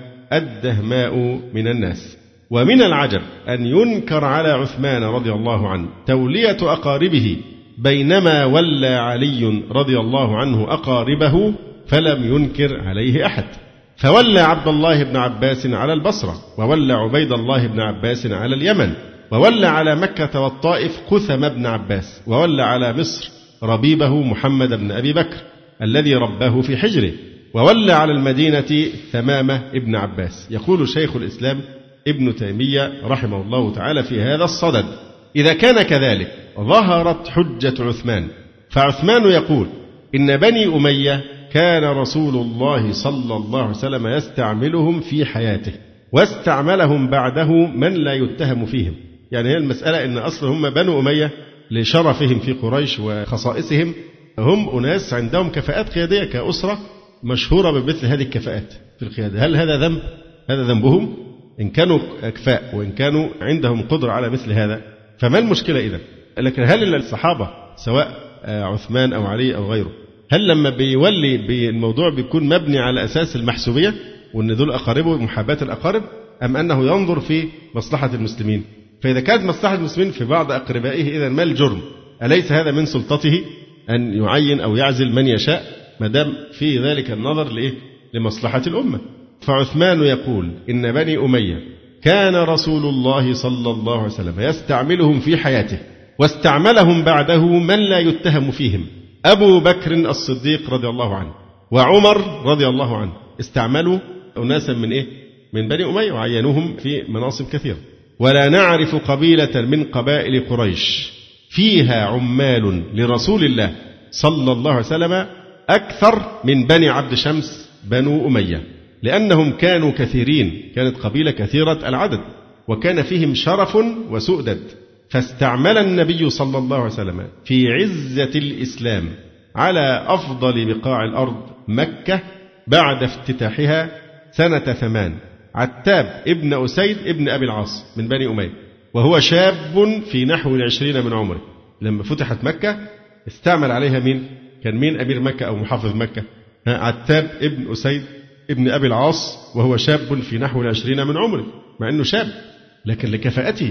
Speaker 2: الدهماء من الناس؟ ومن العجب أن ينكر على عثمان رضي الله عنه تولية أقاربه، بينما ولى علي رضي الله عنه أقاربه فلم ينكر عليه أحد. فولى عبد الله بن عباس على البصرة، وولى عبيد الله بن عباس على اليمن، وولى على مكة والطائف قثم بن عباس، وولى على مصر ربيبه محمد بن أبي بكر الذي رباه في حجره، وولى على المدينة ثمامة ابن عباس. يقول شيخ الإسلام ابن تيمية رحمه الله تعالى في هذا الصدد: إذا كان كذلك ظهرت حجة عثمان، فعثمان يقول إن بني أمية كان رسول الله صلى الله عليه وسلم يستعملهم في حياته، واستعملهم بعده من لا يتهم فيهم. يعني هي المسألة إن أصل هم بنو أمية لشرفهم في قريش وخصائصهم، هم أناس عندهم كفاءات قيادية كأسرة مشهورة بمثل هذه الكفاءات في القيادة. هل هذا ذنب؟ هذا ذنبهم إن كانوا أكفاء وإن كانوا عندهم قدرة على مثل هذا، فما المشكلة إذا؟ لكن هل الصحابة سواء عثمان أو علي أو غيره، هل لما بيولي بالموضوع بيكون مبني على أساس المحسوبية وأن دول أقاربه محاباة الأقارب، أم أنه ينظر في مصلحة المسلمين؟ فإذا كانت مصلحة المسلمين في بعض أقربائه إذا ما الجرم؟ أليس هذا من سلطته أن يعين أو يعزل من يشاء ما دام في ذلك النظر لإيه؟ لمصلحة الأمة؟ فعثمان يقول إن بني أمية كان رسول الله صلى الله عليه وسلم يستعملهم في حياته، واستعملهم بعده من لا يتهم فيهم. أبو بكر الصديق رضي الله عنه وعمر رضي الله عنه استعملوا أناسا من إيه؟ من بني أمية وعينوهم في مناصب كثيرة. ولا نعرف قبيلة من قبائل قريش فيها عمال لرسول الله صلى الله عليه وسلم أكثر من بني عبد شمس بنو أمية، لأنهم كانوا كثيرين، كانت قبيلة كثيرة العدد، وكان فيهم شرف وسؤدد. فاستعمل النبي صلى الله عليه وسلم في عزة الإسلام على أفضل بقاع الأرض مكة بعد افتتاحها سنة ثمان عتاب ابن أسيد ابن أبي العاص من بني أمية، وهو شاب في نحو العشرين من عمره. لما فتحت مكة استعمل عليها مين؟ كان مين أمير مكة أو محافظ مكة؟ عتاب ابن أسيد ابن أبي العاص، وهو شاب في نحو العشرين من عمره، مع أنه شاب لكن لكفاءته.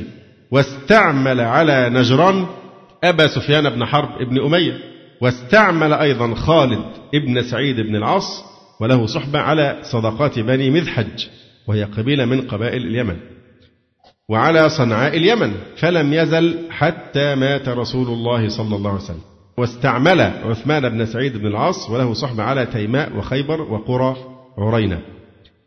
Speaker 2: واستعمل على نجران أبا سفيان بن حرب ابن أمية، واستعمل أيضا خالد ابن سعيد بن العاص وله صحبة على صدقات بني مذحج، وهي قبيلة من قبائل اليمن، وعلى صنعاء اليمن، فلم يزل حتى مات رسول الله صلى الله عليه وسلم. واستعمل عثمان بن سعيد بن العاص وله صحبة على تيماء وخيبر وقرى عرينة.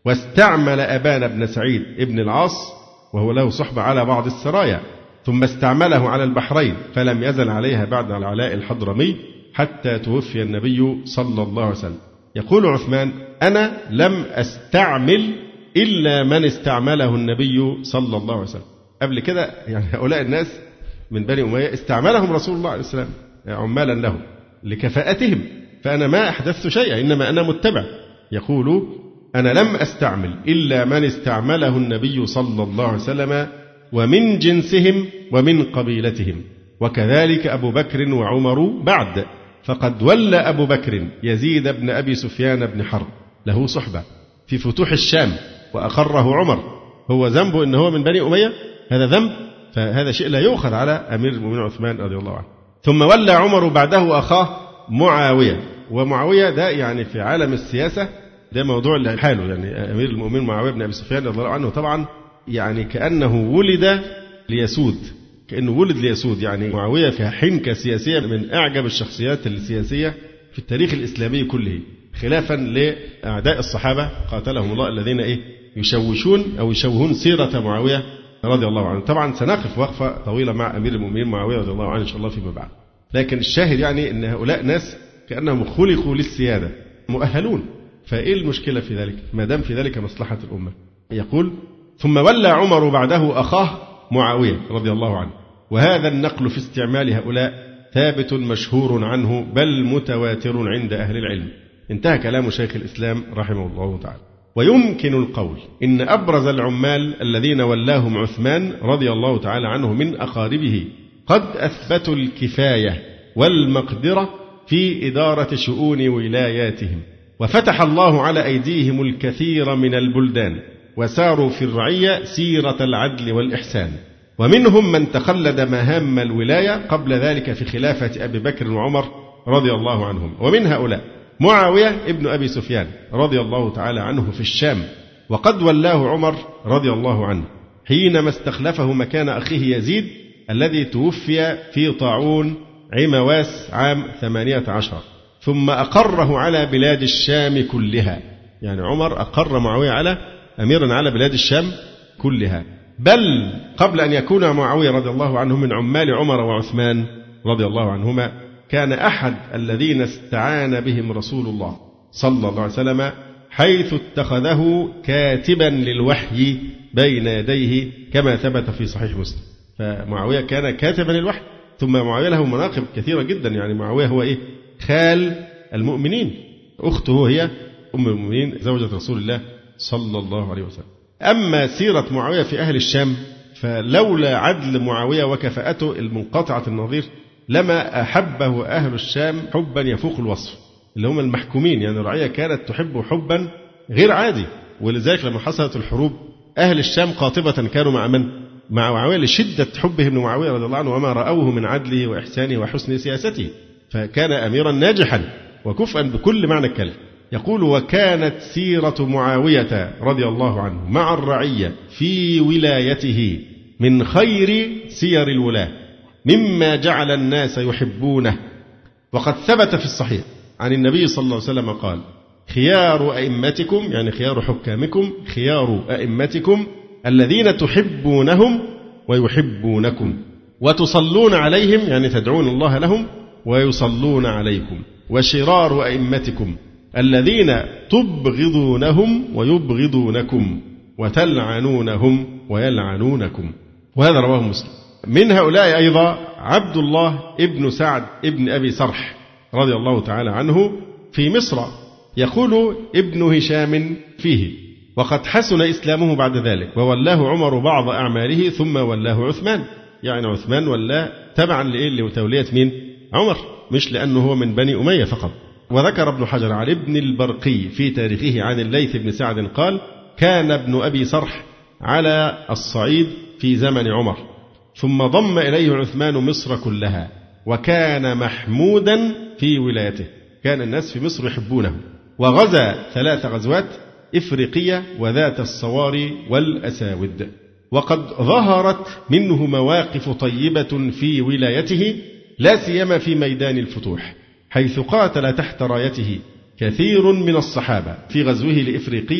Speaker 2: واستعمل أبان بن سعيد ابن العاص وهو له صحبة على بعض السرايا، ثم استعمله على البحرين فلم يزل عليها بعد العلاء الحضرمي حتى توفي النبي صلى الله عليه وسلم. يقول عثمان: أنا لم أستعمل إلا من استعمله النبي صلى الله عليه وسلم. قبل كده يعني هؤلاء الناس من بني أمية استعملهم رسول الله عليه السلام عمالا له لكفاءتهم، فأنا ما أحدثت شيئا إنما أنا متبع. يقول: أنا لم أستعمل إلا من استعمله النبي صلى الله عليه وسلم ومن جنسهم ومن قبيلتهم، وكذلك أبو بكر وعمر بعد، فقد ولى أبو بكر يزيد بن أبي سفيان بن حرب له صحبة في فتوح الشام وأقره عمر. هو ذنبه إن هو من بني أمية؟ هذا ذنب؟ فهذا شيء لا يؤخذ على أمير المؤمنين عثمان رضي الله عنه. ثم ولى عمر بعده أخاه معاوية، ومعاوية ده يعني في عالم السياسة ده موضوع لحاله، يعني أمير المؤمنين معاوية بن أبي سفيان رضي الله عنه طبعا يعني كأنه ولد ليسود، كأنه ولد ليسود. يعني معاوية فيها حنكة سياسية من أعجب الشخصيات السياسية في التاريخ الإسلامي كله، خلافا لأعداء الصحابة قاتلهم الله الذين إيه يشوشون أو يشوهون سيرة معاوية رضي الله عنه. طبعا سنقف وقفة طويلة مع أمير المؤمنين معاوية رضي الله عنه إن شاء الله فيما بعد، لكن الشاهد يعني أن هؤلاء ناس كأنهم خلقوا للسيادة مؤهلون، فإيه المشكلة في ذلك ما دام في ذلك مصلحة الأمة؟ يقول: ثم ولى عمر بعده أخاه معاوية رضي الله عنه. وهذا النقل في استعمال هؤلاء ثابت مشهور عنه بل متواتر عند أهل العلم. انتهى كلام شيخ الإسلام رحمه الله تعالى. ويمكن القول إن أبرز العمال الذين ولاهم عثمان رضي الله تعالى عنه من أقاربه قد أثبتوا الكفاية والمقدرة في إدارة شؤون ولاياتهم، وفتح الله على أيديهم الكثير من البلدان، وساروا في الرعية سيرة العدل والإحسان. ومنهم من تخلد مهام الولاية قبل ذلك في خلافة أبي بكر وعمر رضي الله عنهم، ومن هؤلاء معاوية ابن أبي سفيان رضي الله تعالى عنه في الشام، وقد ولاه عمر رضي الله عنه حينما استخلفه مكان أخيه يزيد الذي توفي في طاعون عمواس عام ثمانية عشر، ثم أقره على بلاد الشام كلها. يعني عمر أقر معاوية على أميرا على بلاد الشام كلها، بل قبل أن يكون معاوية رضي الله عنه من عمال عمر وعثمان رضي الله عنهما كان أحد الذين استعان بهم رسول الله صلى الله عليه وسلم، حيث اتخذه كاتبا للوحي بين يديه كما ثبت في صحيح مسلم. فمعاوية كان كاتبا للوحي، ثم معاوية له مناقب كثيرة جدا. يعني معاوية هو إيه؟ خال المؤمنين، أخته هي أم المؤمنين زوجة رسول الله صلى الله عليه وسلم. أما سيرة معاوية في أهل الشام فلولا عدل معاوية وكفاءته المنقطعة النظير لما أحبه أهل الشام حبا يفوق الوصف، اللي هم المحكومين. يعني الرعية كانت تحبه حبا غير عادي، ولذلك لما حصلت الحروب أهل الشام قاطبة كانوا مع من؟ مع معاوية لشدة حبهم لمعاوية رضي الله عنه وما رأوه من عدله وإحسانه وحسن سياسته، فكان أميرا ناجحا وكفءا بكل معنى الكلمة. يقول: وكانت سيرة معاوية رضي الله عنه مع الرعية في ولايته من خير سير الولاة، مما جعل الناس يحبونه. وقد ثبت في الصحيح عن النبي صلى الله عليه وسلم قال: خيار أئمتكم، يعني خيار حكامكم، خيار أئمتكم الذين تحبونهم ويحبونكم، وتصلون عليهم، يعني تدعون الله لهم ويصلون عليكم، وشرار أئمتكم الذين تبغضونهم ويبغضونكم، وتلعنونهم ويلعنونكم. وهذا رواه مسلم. من هؤلاء أيضا عبد الله ابن سعد ابن أبي سرح رضي الله تعالى عنه في مصر. يقول ابن هشام فيه: وقد حسن إسلامه بعد ذلك، وولاه عمر بعض أعماله ثم ولاه عثمان. يعني عثمان ولاه تبعا لإيه؟ لتولية مين؟ عمر، مش لأنه هو من بني أمية فقط. وذكر ابن حجر عن ابن البرقي في تاريخه عن الليث بن سعد قال: كان ابن أبي سرح على الصعيد في زمن عمر، ثم ضم إليه عثمان مصر كلها، وكان محمودا في ولايته، كان الناس في مصر يحبونه. وغزا ثلاث غزوات: إفريقية وذات الصواري والأساود. وقد ظهرت منه مواقف طيبة في ولايته، لا سيما في ميدان الفتوح، حيث قاتل تحت رايته كثير من الصحابة في غزوه لإفريقية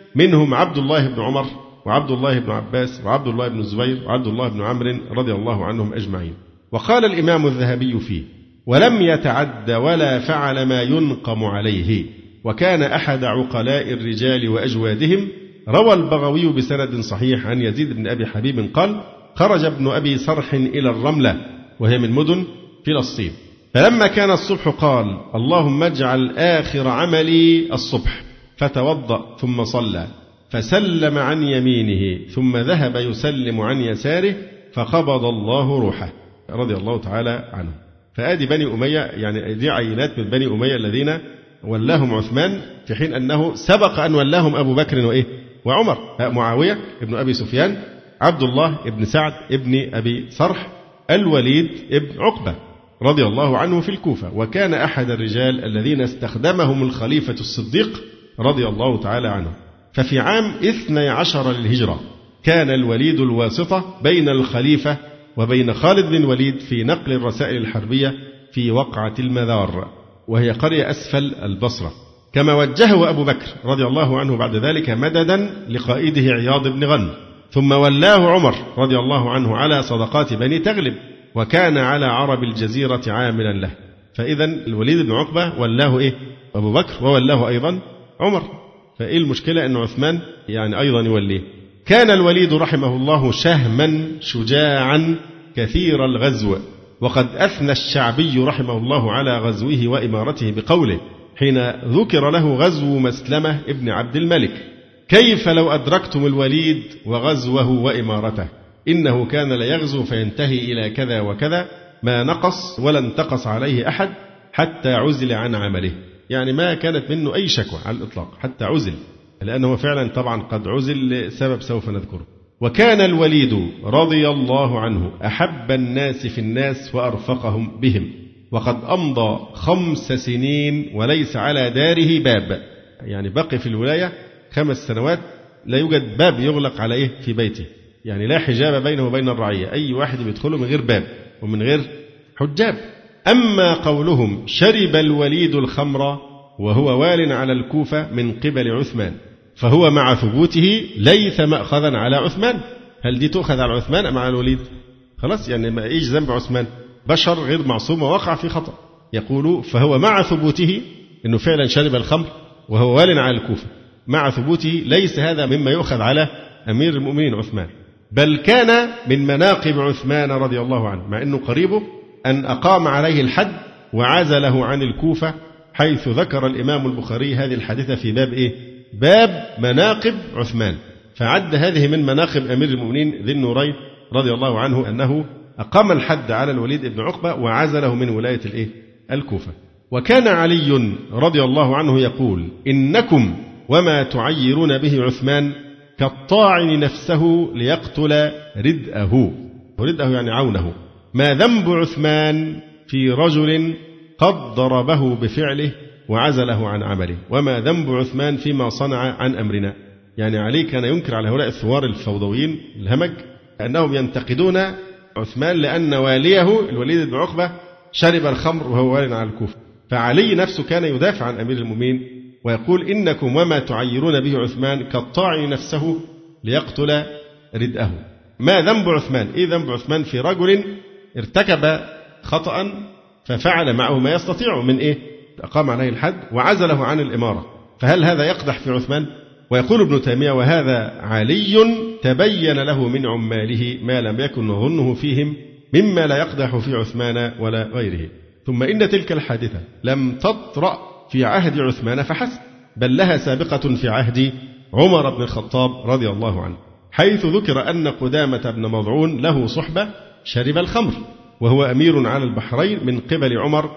Speaker 2: منهم عبد الله بن عمر وعبد الله بن عباس وعبد الله بن الزبير وعبد الله بن عمرو رضي الله عنهم أجمعين. وقال الإمام الذهبي فيه: ولم يتعد ولا فعل ما ينقم عليه، وكان أحد عقلاء الرجال وأجوادهم. روى البغوي بسند صحيح عن يزيد بن أبي حبيب قال: خرج ابن أبي صرح إلى الرملة وهي من مدن فلسطين، فلما كان الصبح قال: اللهم اجعل آخر عملي الصبح، فتوضأ ثم صلى، فسلم عن يمينه ثم ذهب يسلم عن يساره، فقبض الله روحه رضي الله تعالى عنه. فآدي بني أمية، يعني دي عينات من بني أمية الذين ولاهم عثمان، في حين أنه سبق أن ولاهم أبو بكر وإيه وعمر. معاوية ابن أبي سفيان، عبد الله ابن سعد ابن أبي صرح، الوليد ابن عقبة رضي الله عنه في الكوفة، وكان أحد الرجال الذين استخدمهم الخليفة الصديق رضي الله تعالى عنه. ففي عام اثني عشر للهجرة كان الوليد الواسطة بين الخليفة وبين خالد بن الوليد في نقل الرسائل الحربية في وقعة المذار، وهي قرية أسفل البصرة، كما وجهه أبو بكر رضي الله عنه بعد ذلك مددا لقائده عياض بن غنم، ثم ولاه عمر رضي الله عنه على صدقات بني تغلب، وكان على عرب الجزيرة عاملا له. فإذا الوليد بن عقبة ولاه إيه أبو بكر، وولاه أيضا عمر. فإيه المشكلة أن عثمان يعني أيضا يوليه؟ كان الوليد رحمه الله شهما شجاعا كثير الغزو، وقد أثنى الشعبي رحمه الله على غزوه وإمارته بقوله حين ذكر له غزو مسلمة ابن عبد الملك: كيف لو أدركتم الوليد وغزوه وإمارته، إنه كان ليغزو فينتهي إلى كذا وكذا، ما نقص ولا انتقص عليه أحد حتى عزل عن عمله. يعني ما كانت منه أي شكوى على الإطلاق حتى عزل، لأنه فعلا طبعا قد عزل لسبب سوف نذكره. وكان الوليد رضي الله عنه أحب الناس في الناس وأرفقهم بهم، وقد أمضى خمس سنين وليس على داره باب، يعني بقي في الولاية خمس سنوات لا يوجد باب يغلق عليه في بيته، يعني لا حجاب بينه وبين الرعية، أي واحد بيدخله من غير باب ومن غير حجاب. أما قولهم شرب الوليد الخمر وهو وال على الكوفة من قبل عثمان، فهو مع ثبوته ليس مأخذا على عثمان. هل دي تؤخذ على عثمان أم على الوليد؟ خلاص، يعني ما إيش ذنب عثمان؟ بشر غير معصوم ووقع في خطأ. يقول فهو مع ثبوته أنه فعلا شرب الخمر وهو وال على الكوفة، مع ثبوته ليس هذا مما يؤخذ على أمير المؤمنين عثمان، بل كان من مناقب عثمان رضي الله عنه، مع أنه قريبه، أن أقام عليه الحد وعزله عن الكوفة، حيث ذكر الإمام البخاري هذه الحادثة في باب إيه؟ باب مناقب عثمان، فعد هذه من مناقب أمير المؤمنين ذي النورين رضي الله عنه أنه أقام الحد على الوليد بن عقبة وعزله من ولاية الإيه؟ الكوفة. وكان علي رضي الله عنه يقول: إنكم وما تعيرون به عثمان كالطاعن نفسه ليقتل ردءه، وردءه يعني عونه. ما ذنب عثمان في رجل قد ضربه بفعله وعزله عن عمله، وما ذنب عثمان فيما صنع عن أمرنا. يعني علي كان ينكر على هؤلاء الثوار الفوضويين الهمج أنهم ينتقدون عثمان لأن واليه الوليد بن عقبة شرب الخمر وهو وال على الكوفة، فعلي نفسه كان يدافع عن أمير المؤمنين ويقول: إنكم وما تعيرون به عثمان كالطاعن نفسه ليقتل ردءه. ما ذنب عثمان؟ إيه ذنب عثمان في رجل ارتكب خطأ ففعل معه ما يستطيع من إيه؟ أقام عليه الحد وعزله عن الإمارة، فهل هذا يقدح في عثمان؟ ويقول ابن تيمية: وهذا علي تبين له من عماله ما لم يكن نظنه فيهم مما لا يقدح في عثمان ولا غيره. ثم إن تلك الحادثة لم تطرأ في عهد عثمان فحسب، بل لها سابقة في عهد عمر بن الخطاب رضي الله عنه، حيث ذكر أن قدامة بن مضعون له صحبة شرب الخمر وهو أمير على البحرين من قبل عمر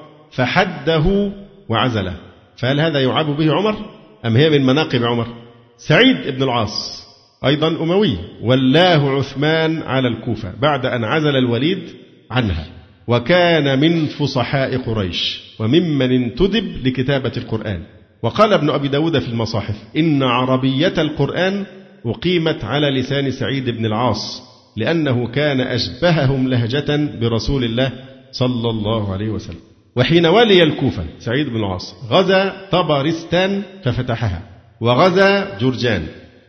Speaker 2: فحده وعزله. فهل هذا يعاب به عمر أم هي من مناقب عمر؟ سعيد بن العاص أيضا أموي، ولاه عثمان على الكوفة بعد أن عزل الوليد عنها، وكان من فصحاء قريش وممن انتدب لكتابة القرآن. وقال ابن أبي داود في المصاحف: إن عربية القرآن أقيمت على لسان سعيد بن العاص، لأنه كان أشبههم لهجة برسول الله صلى الله عليه وسلم. وحين ولي الكوفة سعيد بن العاص غزا طبرستان ففتحها، وغزا جرجان،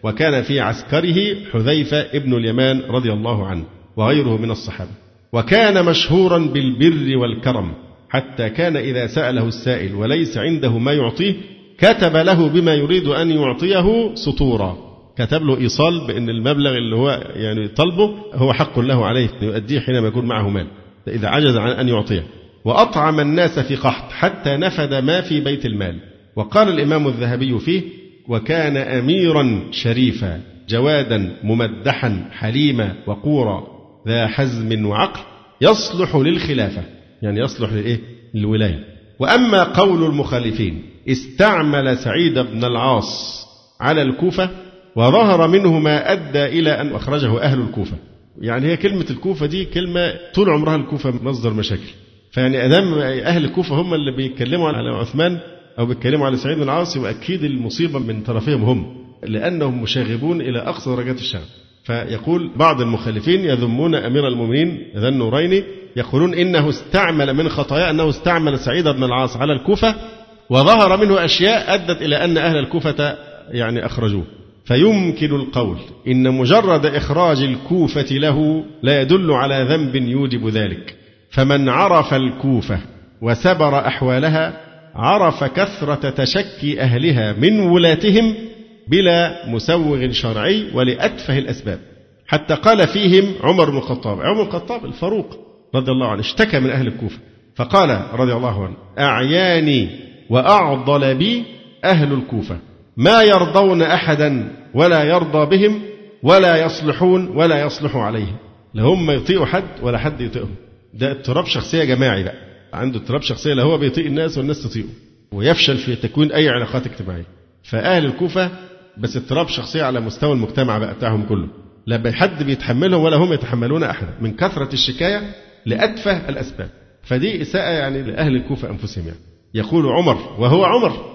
Speaker 2: وكان في عسكره حذيفة ابن اليمان رضي الله عنه وغيره من الصحابة. وكان مشهورا بالبر والكرم، حتى كان إذا سأله السائل وليس عنده ما يعطيه كتب له بما يريد أن يعطيه سطورا، كتب له إيصال بأن المبلغ اللي هو يعني طلبه هو حق له عليه يؤديه حينما يكون معه مال إذا عجز عن أن يعطيه. وأطعم الناس في قحط حتى نفد ما في بيت المال. وقال الإمام الذهبي فيه: وكان أميرا شريفا جوادا ممدحا حليما وقورا ذا حزم وعقل يصلح للخلافة، يعني يصلح للإيه؟ للولاية. وأما قول المخالفين استعمل سعيد بن العاص على الكوفة وظهر منه ما أدى إلى أن أخرجه أهل الكوفة، يعني هي كلمة الكوفة دي كلمة طول عمرها الكوفة مصدر مشاكل، فيعني أدام أهل الكوفة هم اللي بيتكلموا على عثمان أو بيتكلموا على سعيد بن العاص يبقى أكيد المصيبة من طرفهم هم، لأنهم مشاغبون إلى أقصى درجات الشغب. فيقول بعض المخالفين يذمون أمير المؤمنين ذا النورين، يقولون إنه استعمل من خطاياه أنه استعمل سعيد بن العاص على الكوفة وظهر منه أشياء أدت إلى أن أهل الكوفة يعني أخرجوه. فيمكن القول إن مجرد إخراج الكوفة له لا يدل على ذنب يوجب ذلك، فمن عرف الكوفة وسبر أحوالها عرف كثرة تشكي أهلها من ولاتهم بلا مسوغ شرعي ولأتفه الأسباب، حتى قال فيهم عمر بن الخطاب، عمر بن الخطاب الفاروق رضي الله عنه اشتكى من أهل الكوفة فقال رضي الله عنه: أعياني وأعضل بي أهل الكوفة ما يرضون أحدا ولا يرضى بهم ولا يصلحون ولا يصلح عليهم. لا هم يطيعوا حد ولا حد يطيعهم، ده اضطراب شخصية جماعي بقى، عنده اضطراب شخصية، لا هو بيطيع الناس والناس تطيعه ويفشل في تكوين أي علاقات اجتماعية. فأهل الكوفة بس اضطراب شخصية على مستوى المجتمع بقى بتاعهم كله، لا حد بيتحملهم ولا هم يتحملون أحدا من كثرة الشكاية لأتفه الأسباب. فدي إساءة يعني لأهل الكوفة أنفسهم. يعني يقول عمر وهو عمر: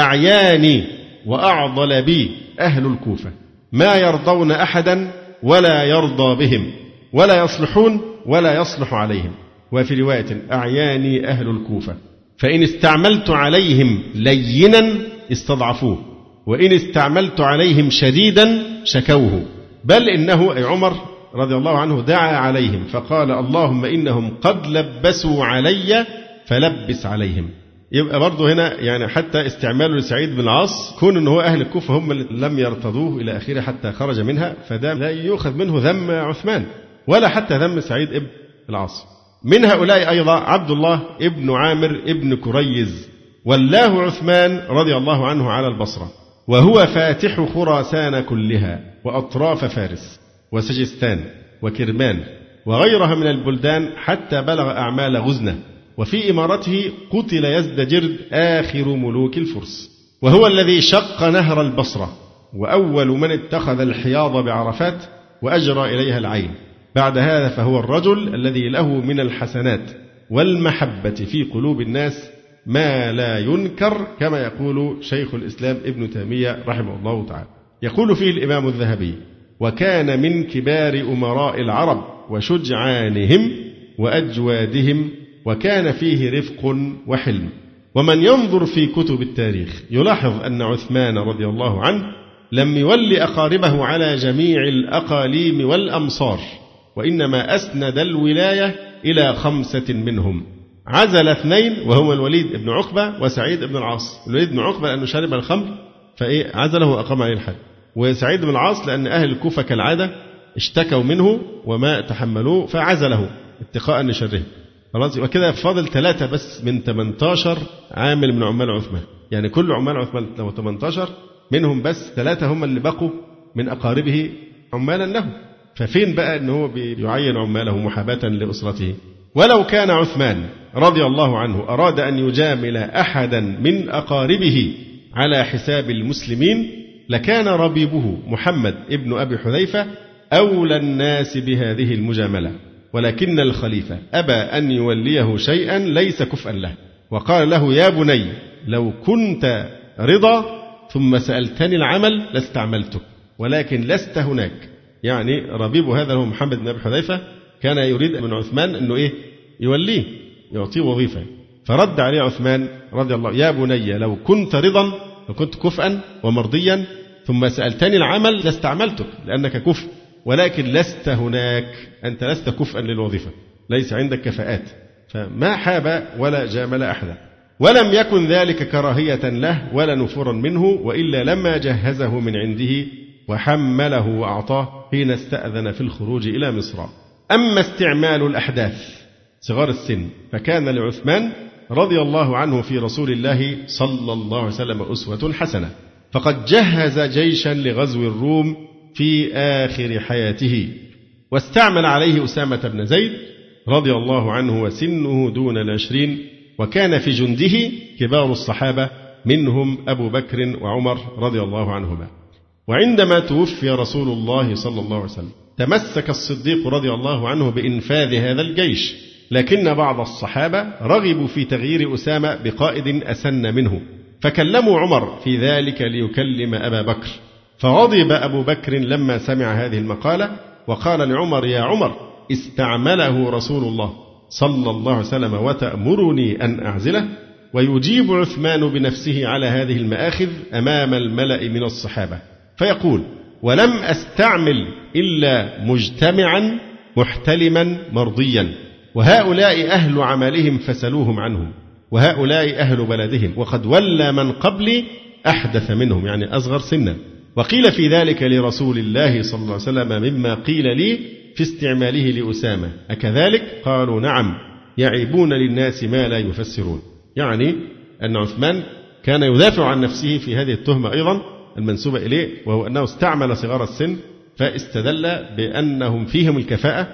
Speaker 2: أعياني وأعضل بي أهل الكوفة ما يرضون أحدا ولا يرضى بهم ولا يصلحون ولا يصلح عليهم. وفي رواية: أعياني أهل الكوفة فإن استعملت عليهم لينا استضعفوه وإن استعملت عليهم شديدا شكوه، بل إنه أي عمر رضي الله عنه دعا عليهم فقال: اللهم إنهم قد لبسوا علي فلبس عليهم. يبقى برضه هنا يعني حتى استعماله لسعيد بن العاص كون أنه هو أهل الكوفة هم اللي لم يرتضوه إلى آخره حتى خرج منها، فده لا يؤخذ منه ذم عثمان ولا حتى ذم سعيد ابن العاص. من هؤلاء أيضا عبد الله ابن عامر ابن كريز ولاه عثمان رضي الله عنه على البصرة، وهو فاتح خراسان كلها وأطراف فارس وسجستان وكرمان وغيرها من البلدان حتى بلغ أعمال غزنة. وفي إمارته قتل يزدجرد آخر ملوك الفرس، وهو الذي شق نهر البصرة وأول من اتخذ الحياض بعرفات وأجرى إليها العين. بعد هذا فهو الرجل الذي له من الحسنات والمحبة في قلوب الناس ما لا ينكر، كما يقول شيخ الإسلام ابن تيمية رحمه الله تعالى. يقول فيه الإمام الذهبي: وكان من كبار أمراء العرب وشجعانهم وأجوادهم، وكان فيه رفق وحلم. ومن ينظر في كتب التاريخ يلاحظ أن عثمان رضي الله عنه لم يول أقاربه على جميع الأقاليم والأمصار، وإنما أسند الولاية إلى خمسة منهم، عزل اثنين وهو الوليد بن عقبة وسعيد بن العاص. الوليد بن عقبة لأنه شرب الخمر فإيه عزله وأقام عليه الحد، وسعيد بن العاص لأن أهل الكوفة كالعادة اشتكوا منه وما تحملوه فعزله اتقاء لشره. خلاص وكده فاضل ثلاثة بس من ثمانية عشر عامل من عمال عثمان، يعني كل عمال عثمان لو ثمانية عشر منهم بس ثلاثة هم اللي بقوا من أقاربه عمالا له، ففين بقى أنه هو بيعين عماله محاباة لأسرته. ولو كان عثمان رضي الله عنه أراد أن يجامل أحدا من أقاربه على حساب المسلمين لكان ربيبه محمد ابن أبي حذيفة أولى الناس بهذه المجاملة، ولكن الخليفة أبى أن يوليه شيئا ليس كفءا له، وقال له: يا بني لو كنت رضا ثم سألتني العمل لاستعملتك ولكن لست هناك. يعني ربيب هذا هو محمد بن أبي حذيفة كان يريد من عثمان أنه إيه يوليه يعطيه وظيفة، فرد عليه عثمان رضي الله: يا بني لو كنت رضا لو كنت كفءا ومرضيا ثم سألتني العمل لاستعملتك لأنك كفء، ولكن لست هناك، أنت لست كفءا للوظيفة، ليس عندك كفاءات، فما حاب ولا جامل أحدا. ولم يكن ذلك كراهية له ولا نفورا منه، وإلا لما جهزه من عنده وحمله وأعطاه حين استأذن في الخروج إلى مصر. أما استعمال الأحداث صغار السن فكان لعثمان رضي الله عنه في رسول الله صلى الله عليه وسلم أسوة حسنة، فقد جهز جيشا لغزو الروم في آخر حياته، واستعمل عليه أسامة بن زيد رضي الله عنه وسنه دون العشرين، وكان في جنده كبار الصحابة منهم أبو بكر وعمر رضي الله عنهما. وعندما توفي رسول الله صلى الله عليه وسلم تمسك الصديق رضي الله عنه بإنفاذ هذا الجيش، لكن بعض الصحابة رغبوا في تغيير أسامة بقائد أسن منه، فكلموا عمر في ذلك ليكلم أبا بكر، فغضب أبو بكر لما سمع هذه المقالة وقال لعمر: يا عمر، استعمله رسول الله صلى الله عليه وسلم وتأمرني أن أعزله؟ ويجيب عثمان بنفسه على هذه المآخذ أمام الملأ من الصحابة فيقول: ولم أستعمل إلا مجتمعا محتلما مرضيا، وهؤلاء أهل عملهم فسلوهم عنهم، وهؤلاء أهل بلدهم، وقد ولى من قبلي أحدث منهم، يعني أصغر سنا. وقيل في ذلك لرسول الله صلى الله عليه وسلم مما قيل لي في استعماله لأسامة، أكذلك؟ قالوا: نعم، يعيبون للناس ما لا يفسرون. يعني أن عثمان كان يدافع عن نفسه في هذه التهمة أيضا المنسوبة إليه، وهو أنه استعمل صغار السن، فاستدل بأنهم فيهم الكفاءة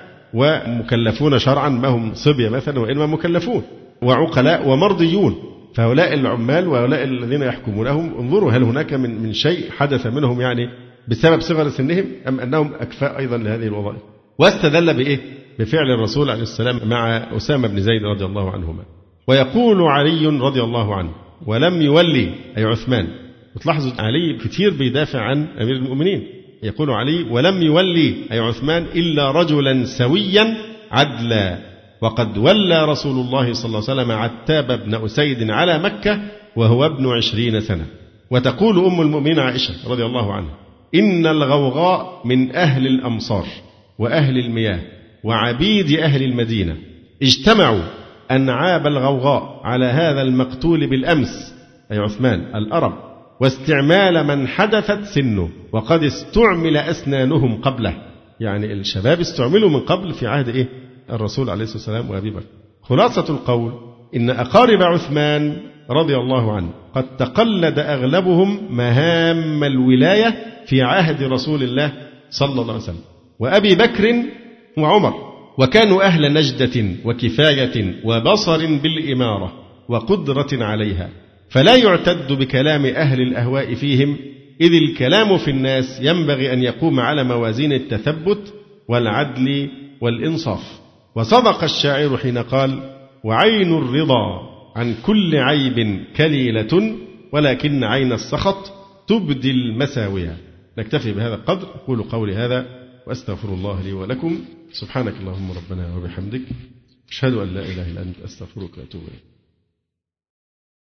Speaker 2: ومكلفون شرعا، ما هم صبية مثلا وإنما مكلفون وعقلاء ومرضيون، فهؤلاء العمال وهؤلاء الذين يحكمونهم انظروا هل هناك من من شيء حدث منهم يعني بسبب صغر سنهم، أم أنهم أكفاء أيضا لهذه الوظائف. واستدل بإيه؟ بفعل الرسول عليه السلام مع أسامة بن زيد رضي الله عنهما. ويقول علي رضي الله عنه: ولم يولي، أي عثمان. وتلاحظوا علي كثير بيدافع عن أمير المؤمنين، يقول علي: ولم يولي، أي عثمان، إلا رجلا سويا عدلا، وقد ولى رسول الله صلى الله عليه وسلم عتاب بن أسيد على مكة وهو ابن عشرين سنة. وتقول أم المؤمنين عائشة رضي الله عنها: إن الغوغاء من أهل الأمصار وأهل المياه وعبيد أهل المدينة اجتمعوا أن عاب الغوغاء على هذا المقتول بالأمس، أي عثمان، الأرب، واستعمال من حدثت سنه، وقد استعمل أسنانهم قبله، يعني الشباب استعملوا من قبل في عهد إيه؟ الرسول عليه الصلاة والسلام وأبي بكر. خلاصة القول إن أقارب عثمان رضي الله عنه قد تقلد أغلبهم مهام الولاية في عهد رسول الله صلى الله عليه وسلم وأبي بكر وعمر، وكانوا أهل نجدة وكفاية وبصر بالإمارة وقدرة عليها، فلا يعتد بكلام أهل الأهواء فيهم، إذ الكلام في الناس ينبغي أن يقوم على موازين التثبت والعدل والإنصاف. وصدق الشاعر حين قال: وعين الرضا عن كل عيب كليلة، ولكن عين السخط تبدي المساوية. نكتفي بهذا القدر، أقول قولي هذا وأستغفر الله لي ولكم. سبحانك اللهم ربنا وبحمدك، أشهد أن لا إله إلا أنت، أستغفرك وأتوب إليك.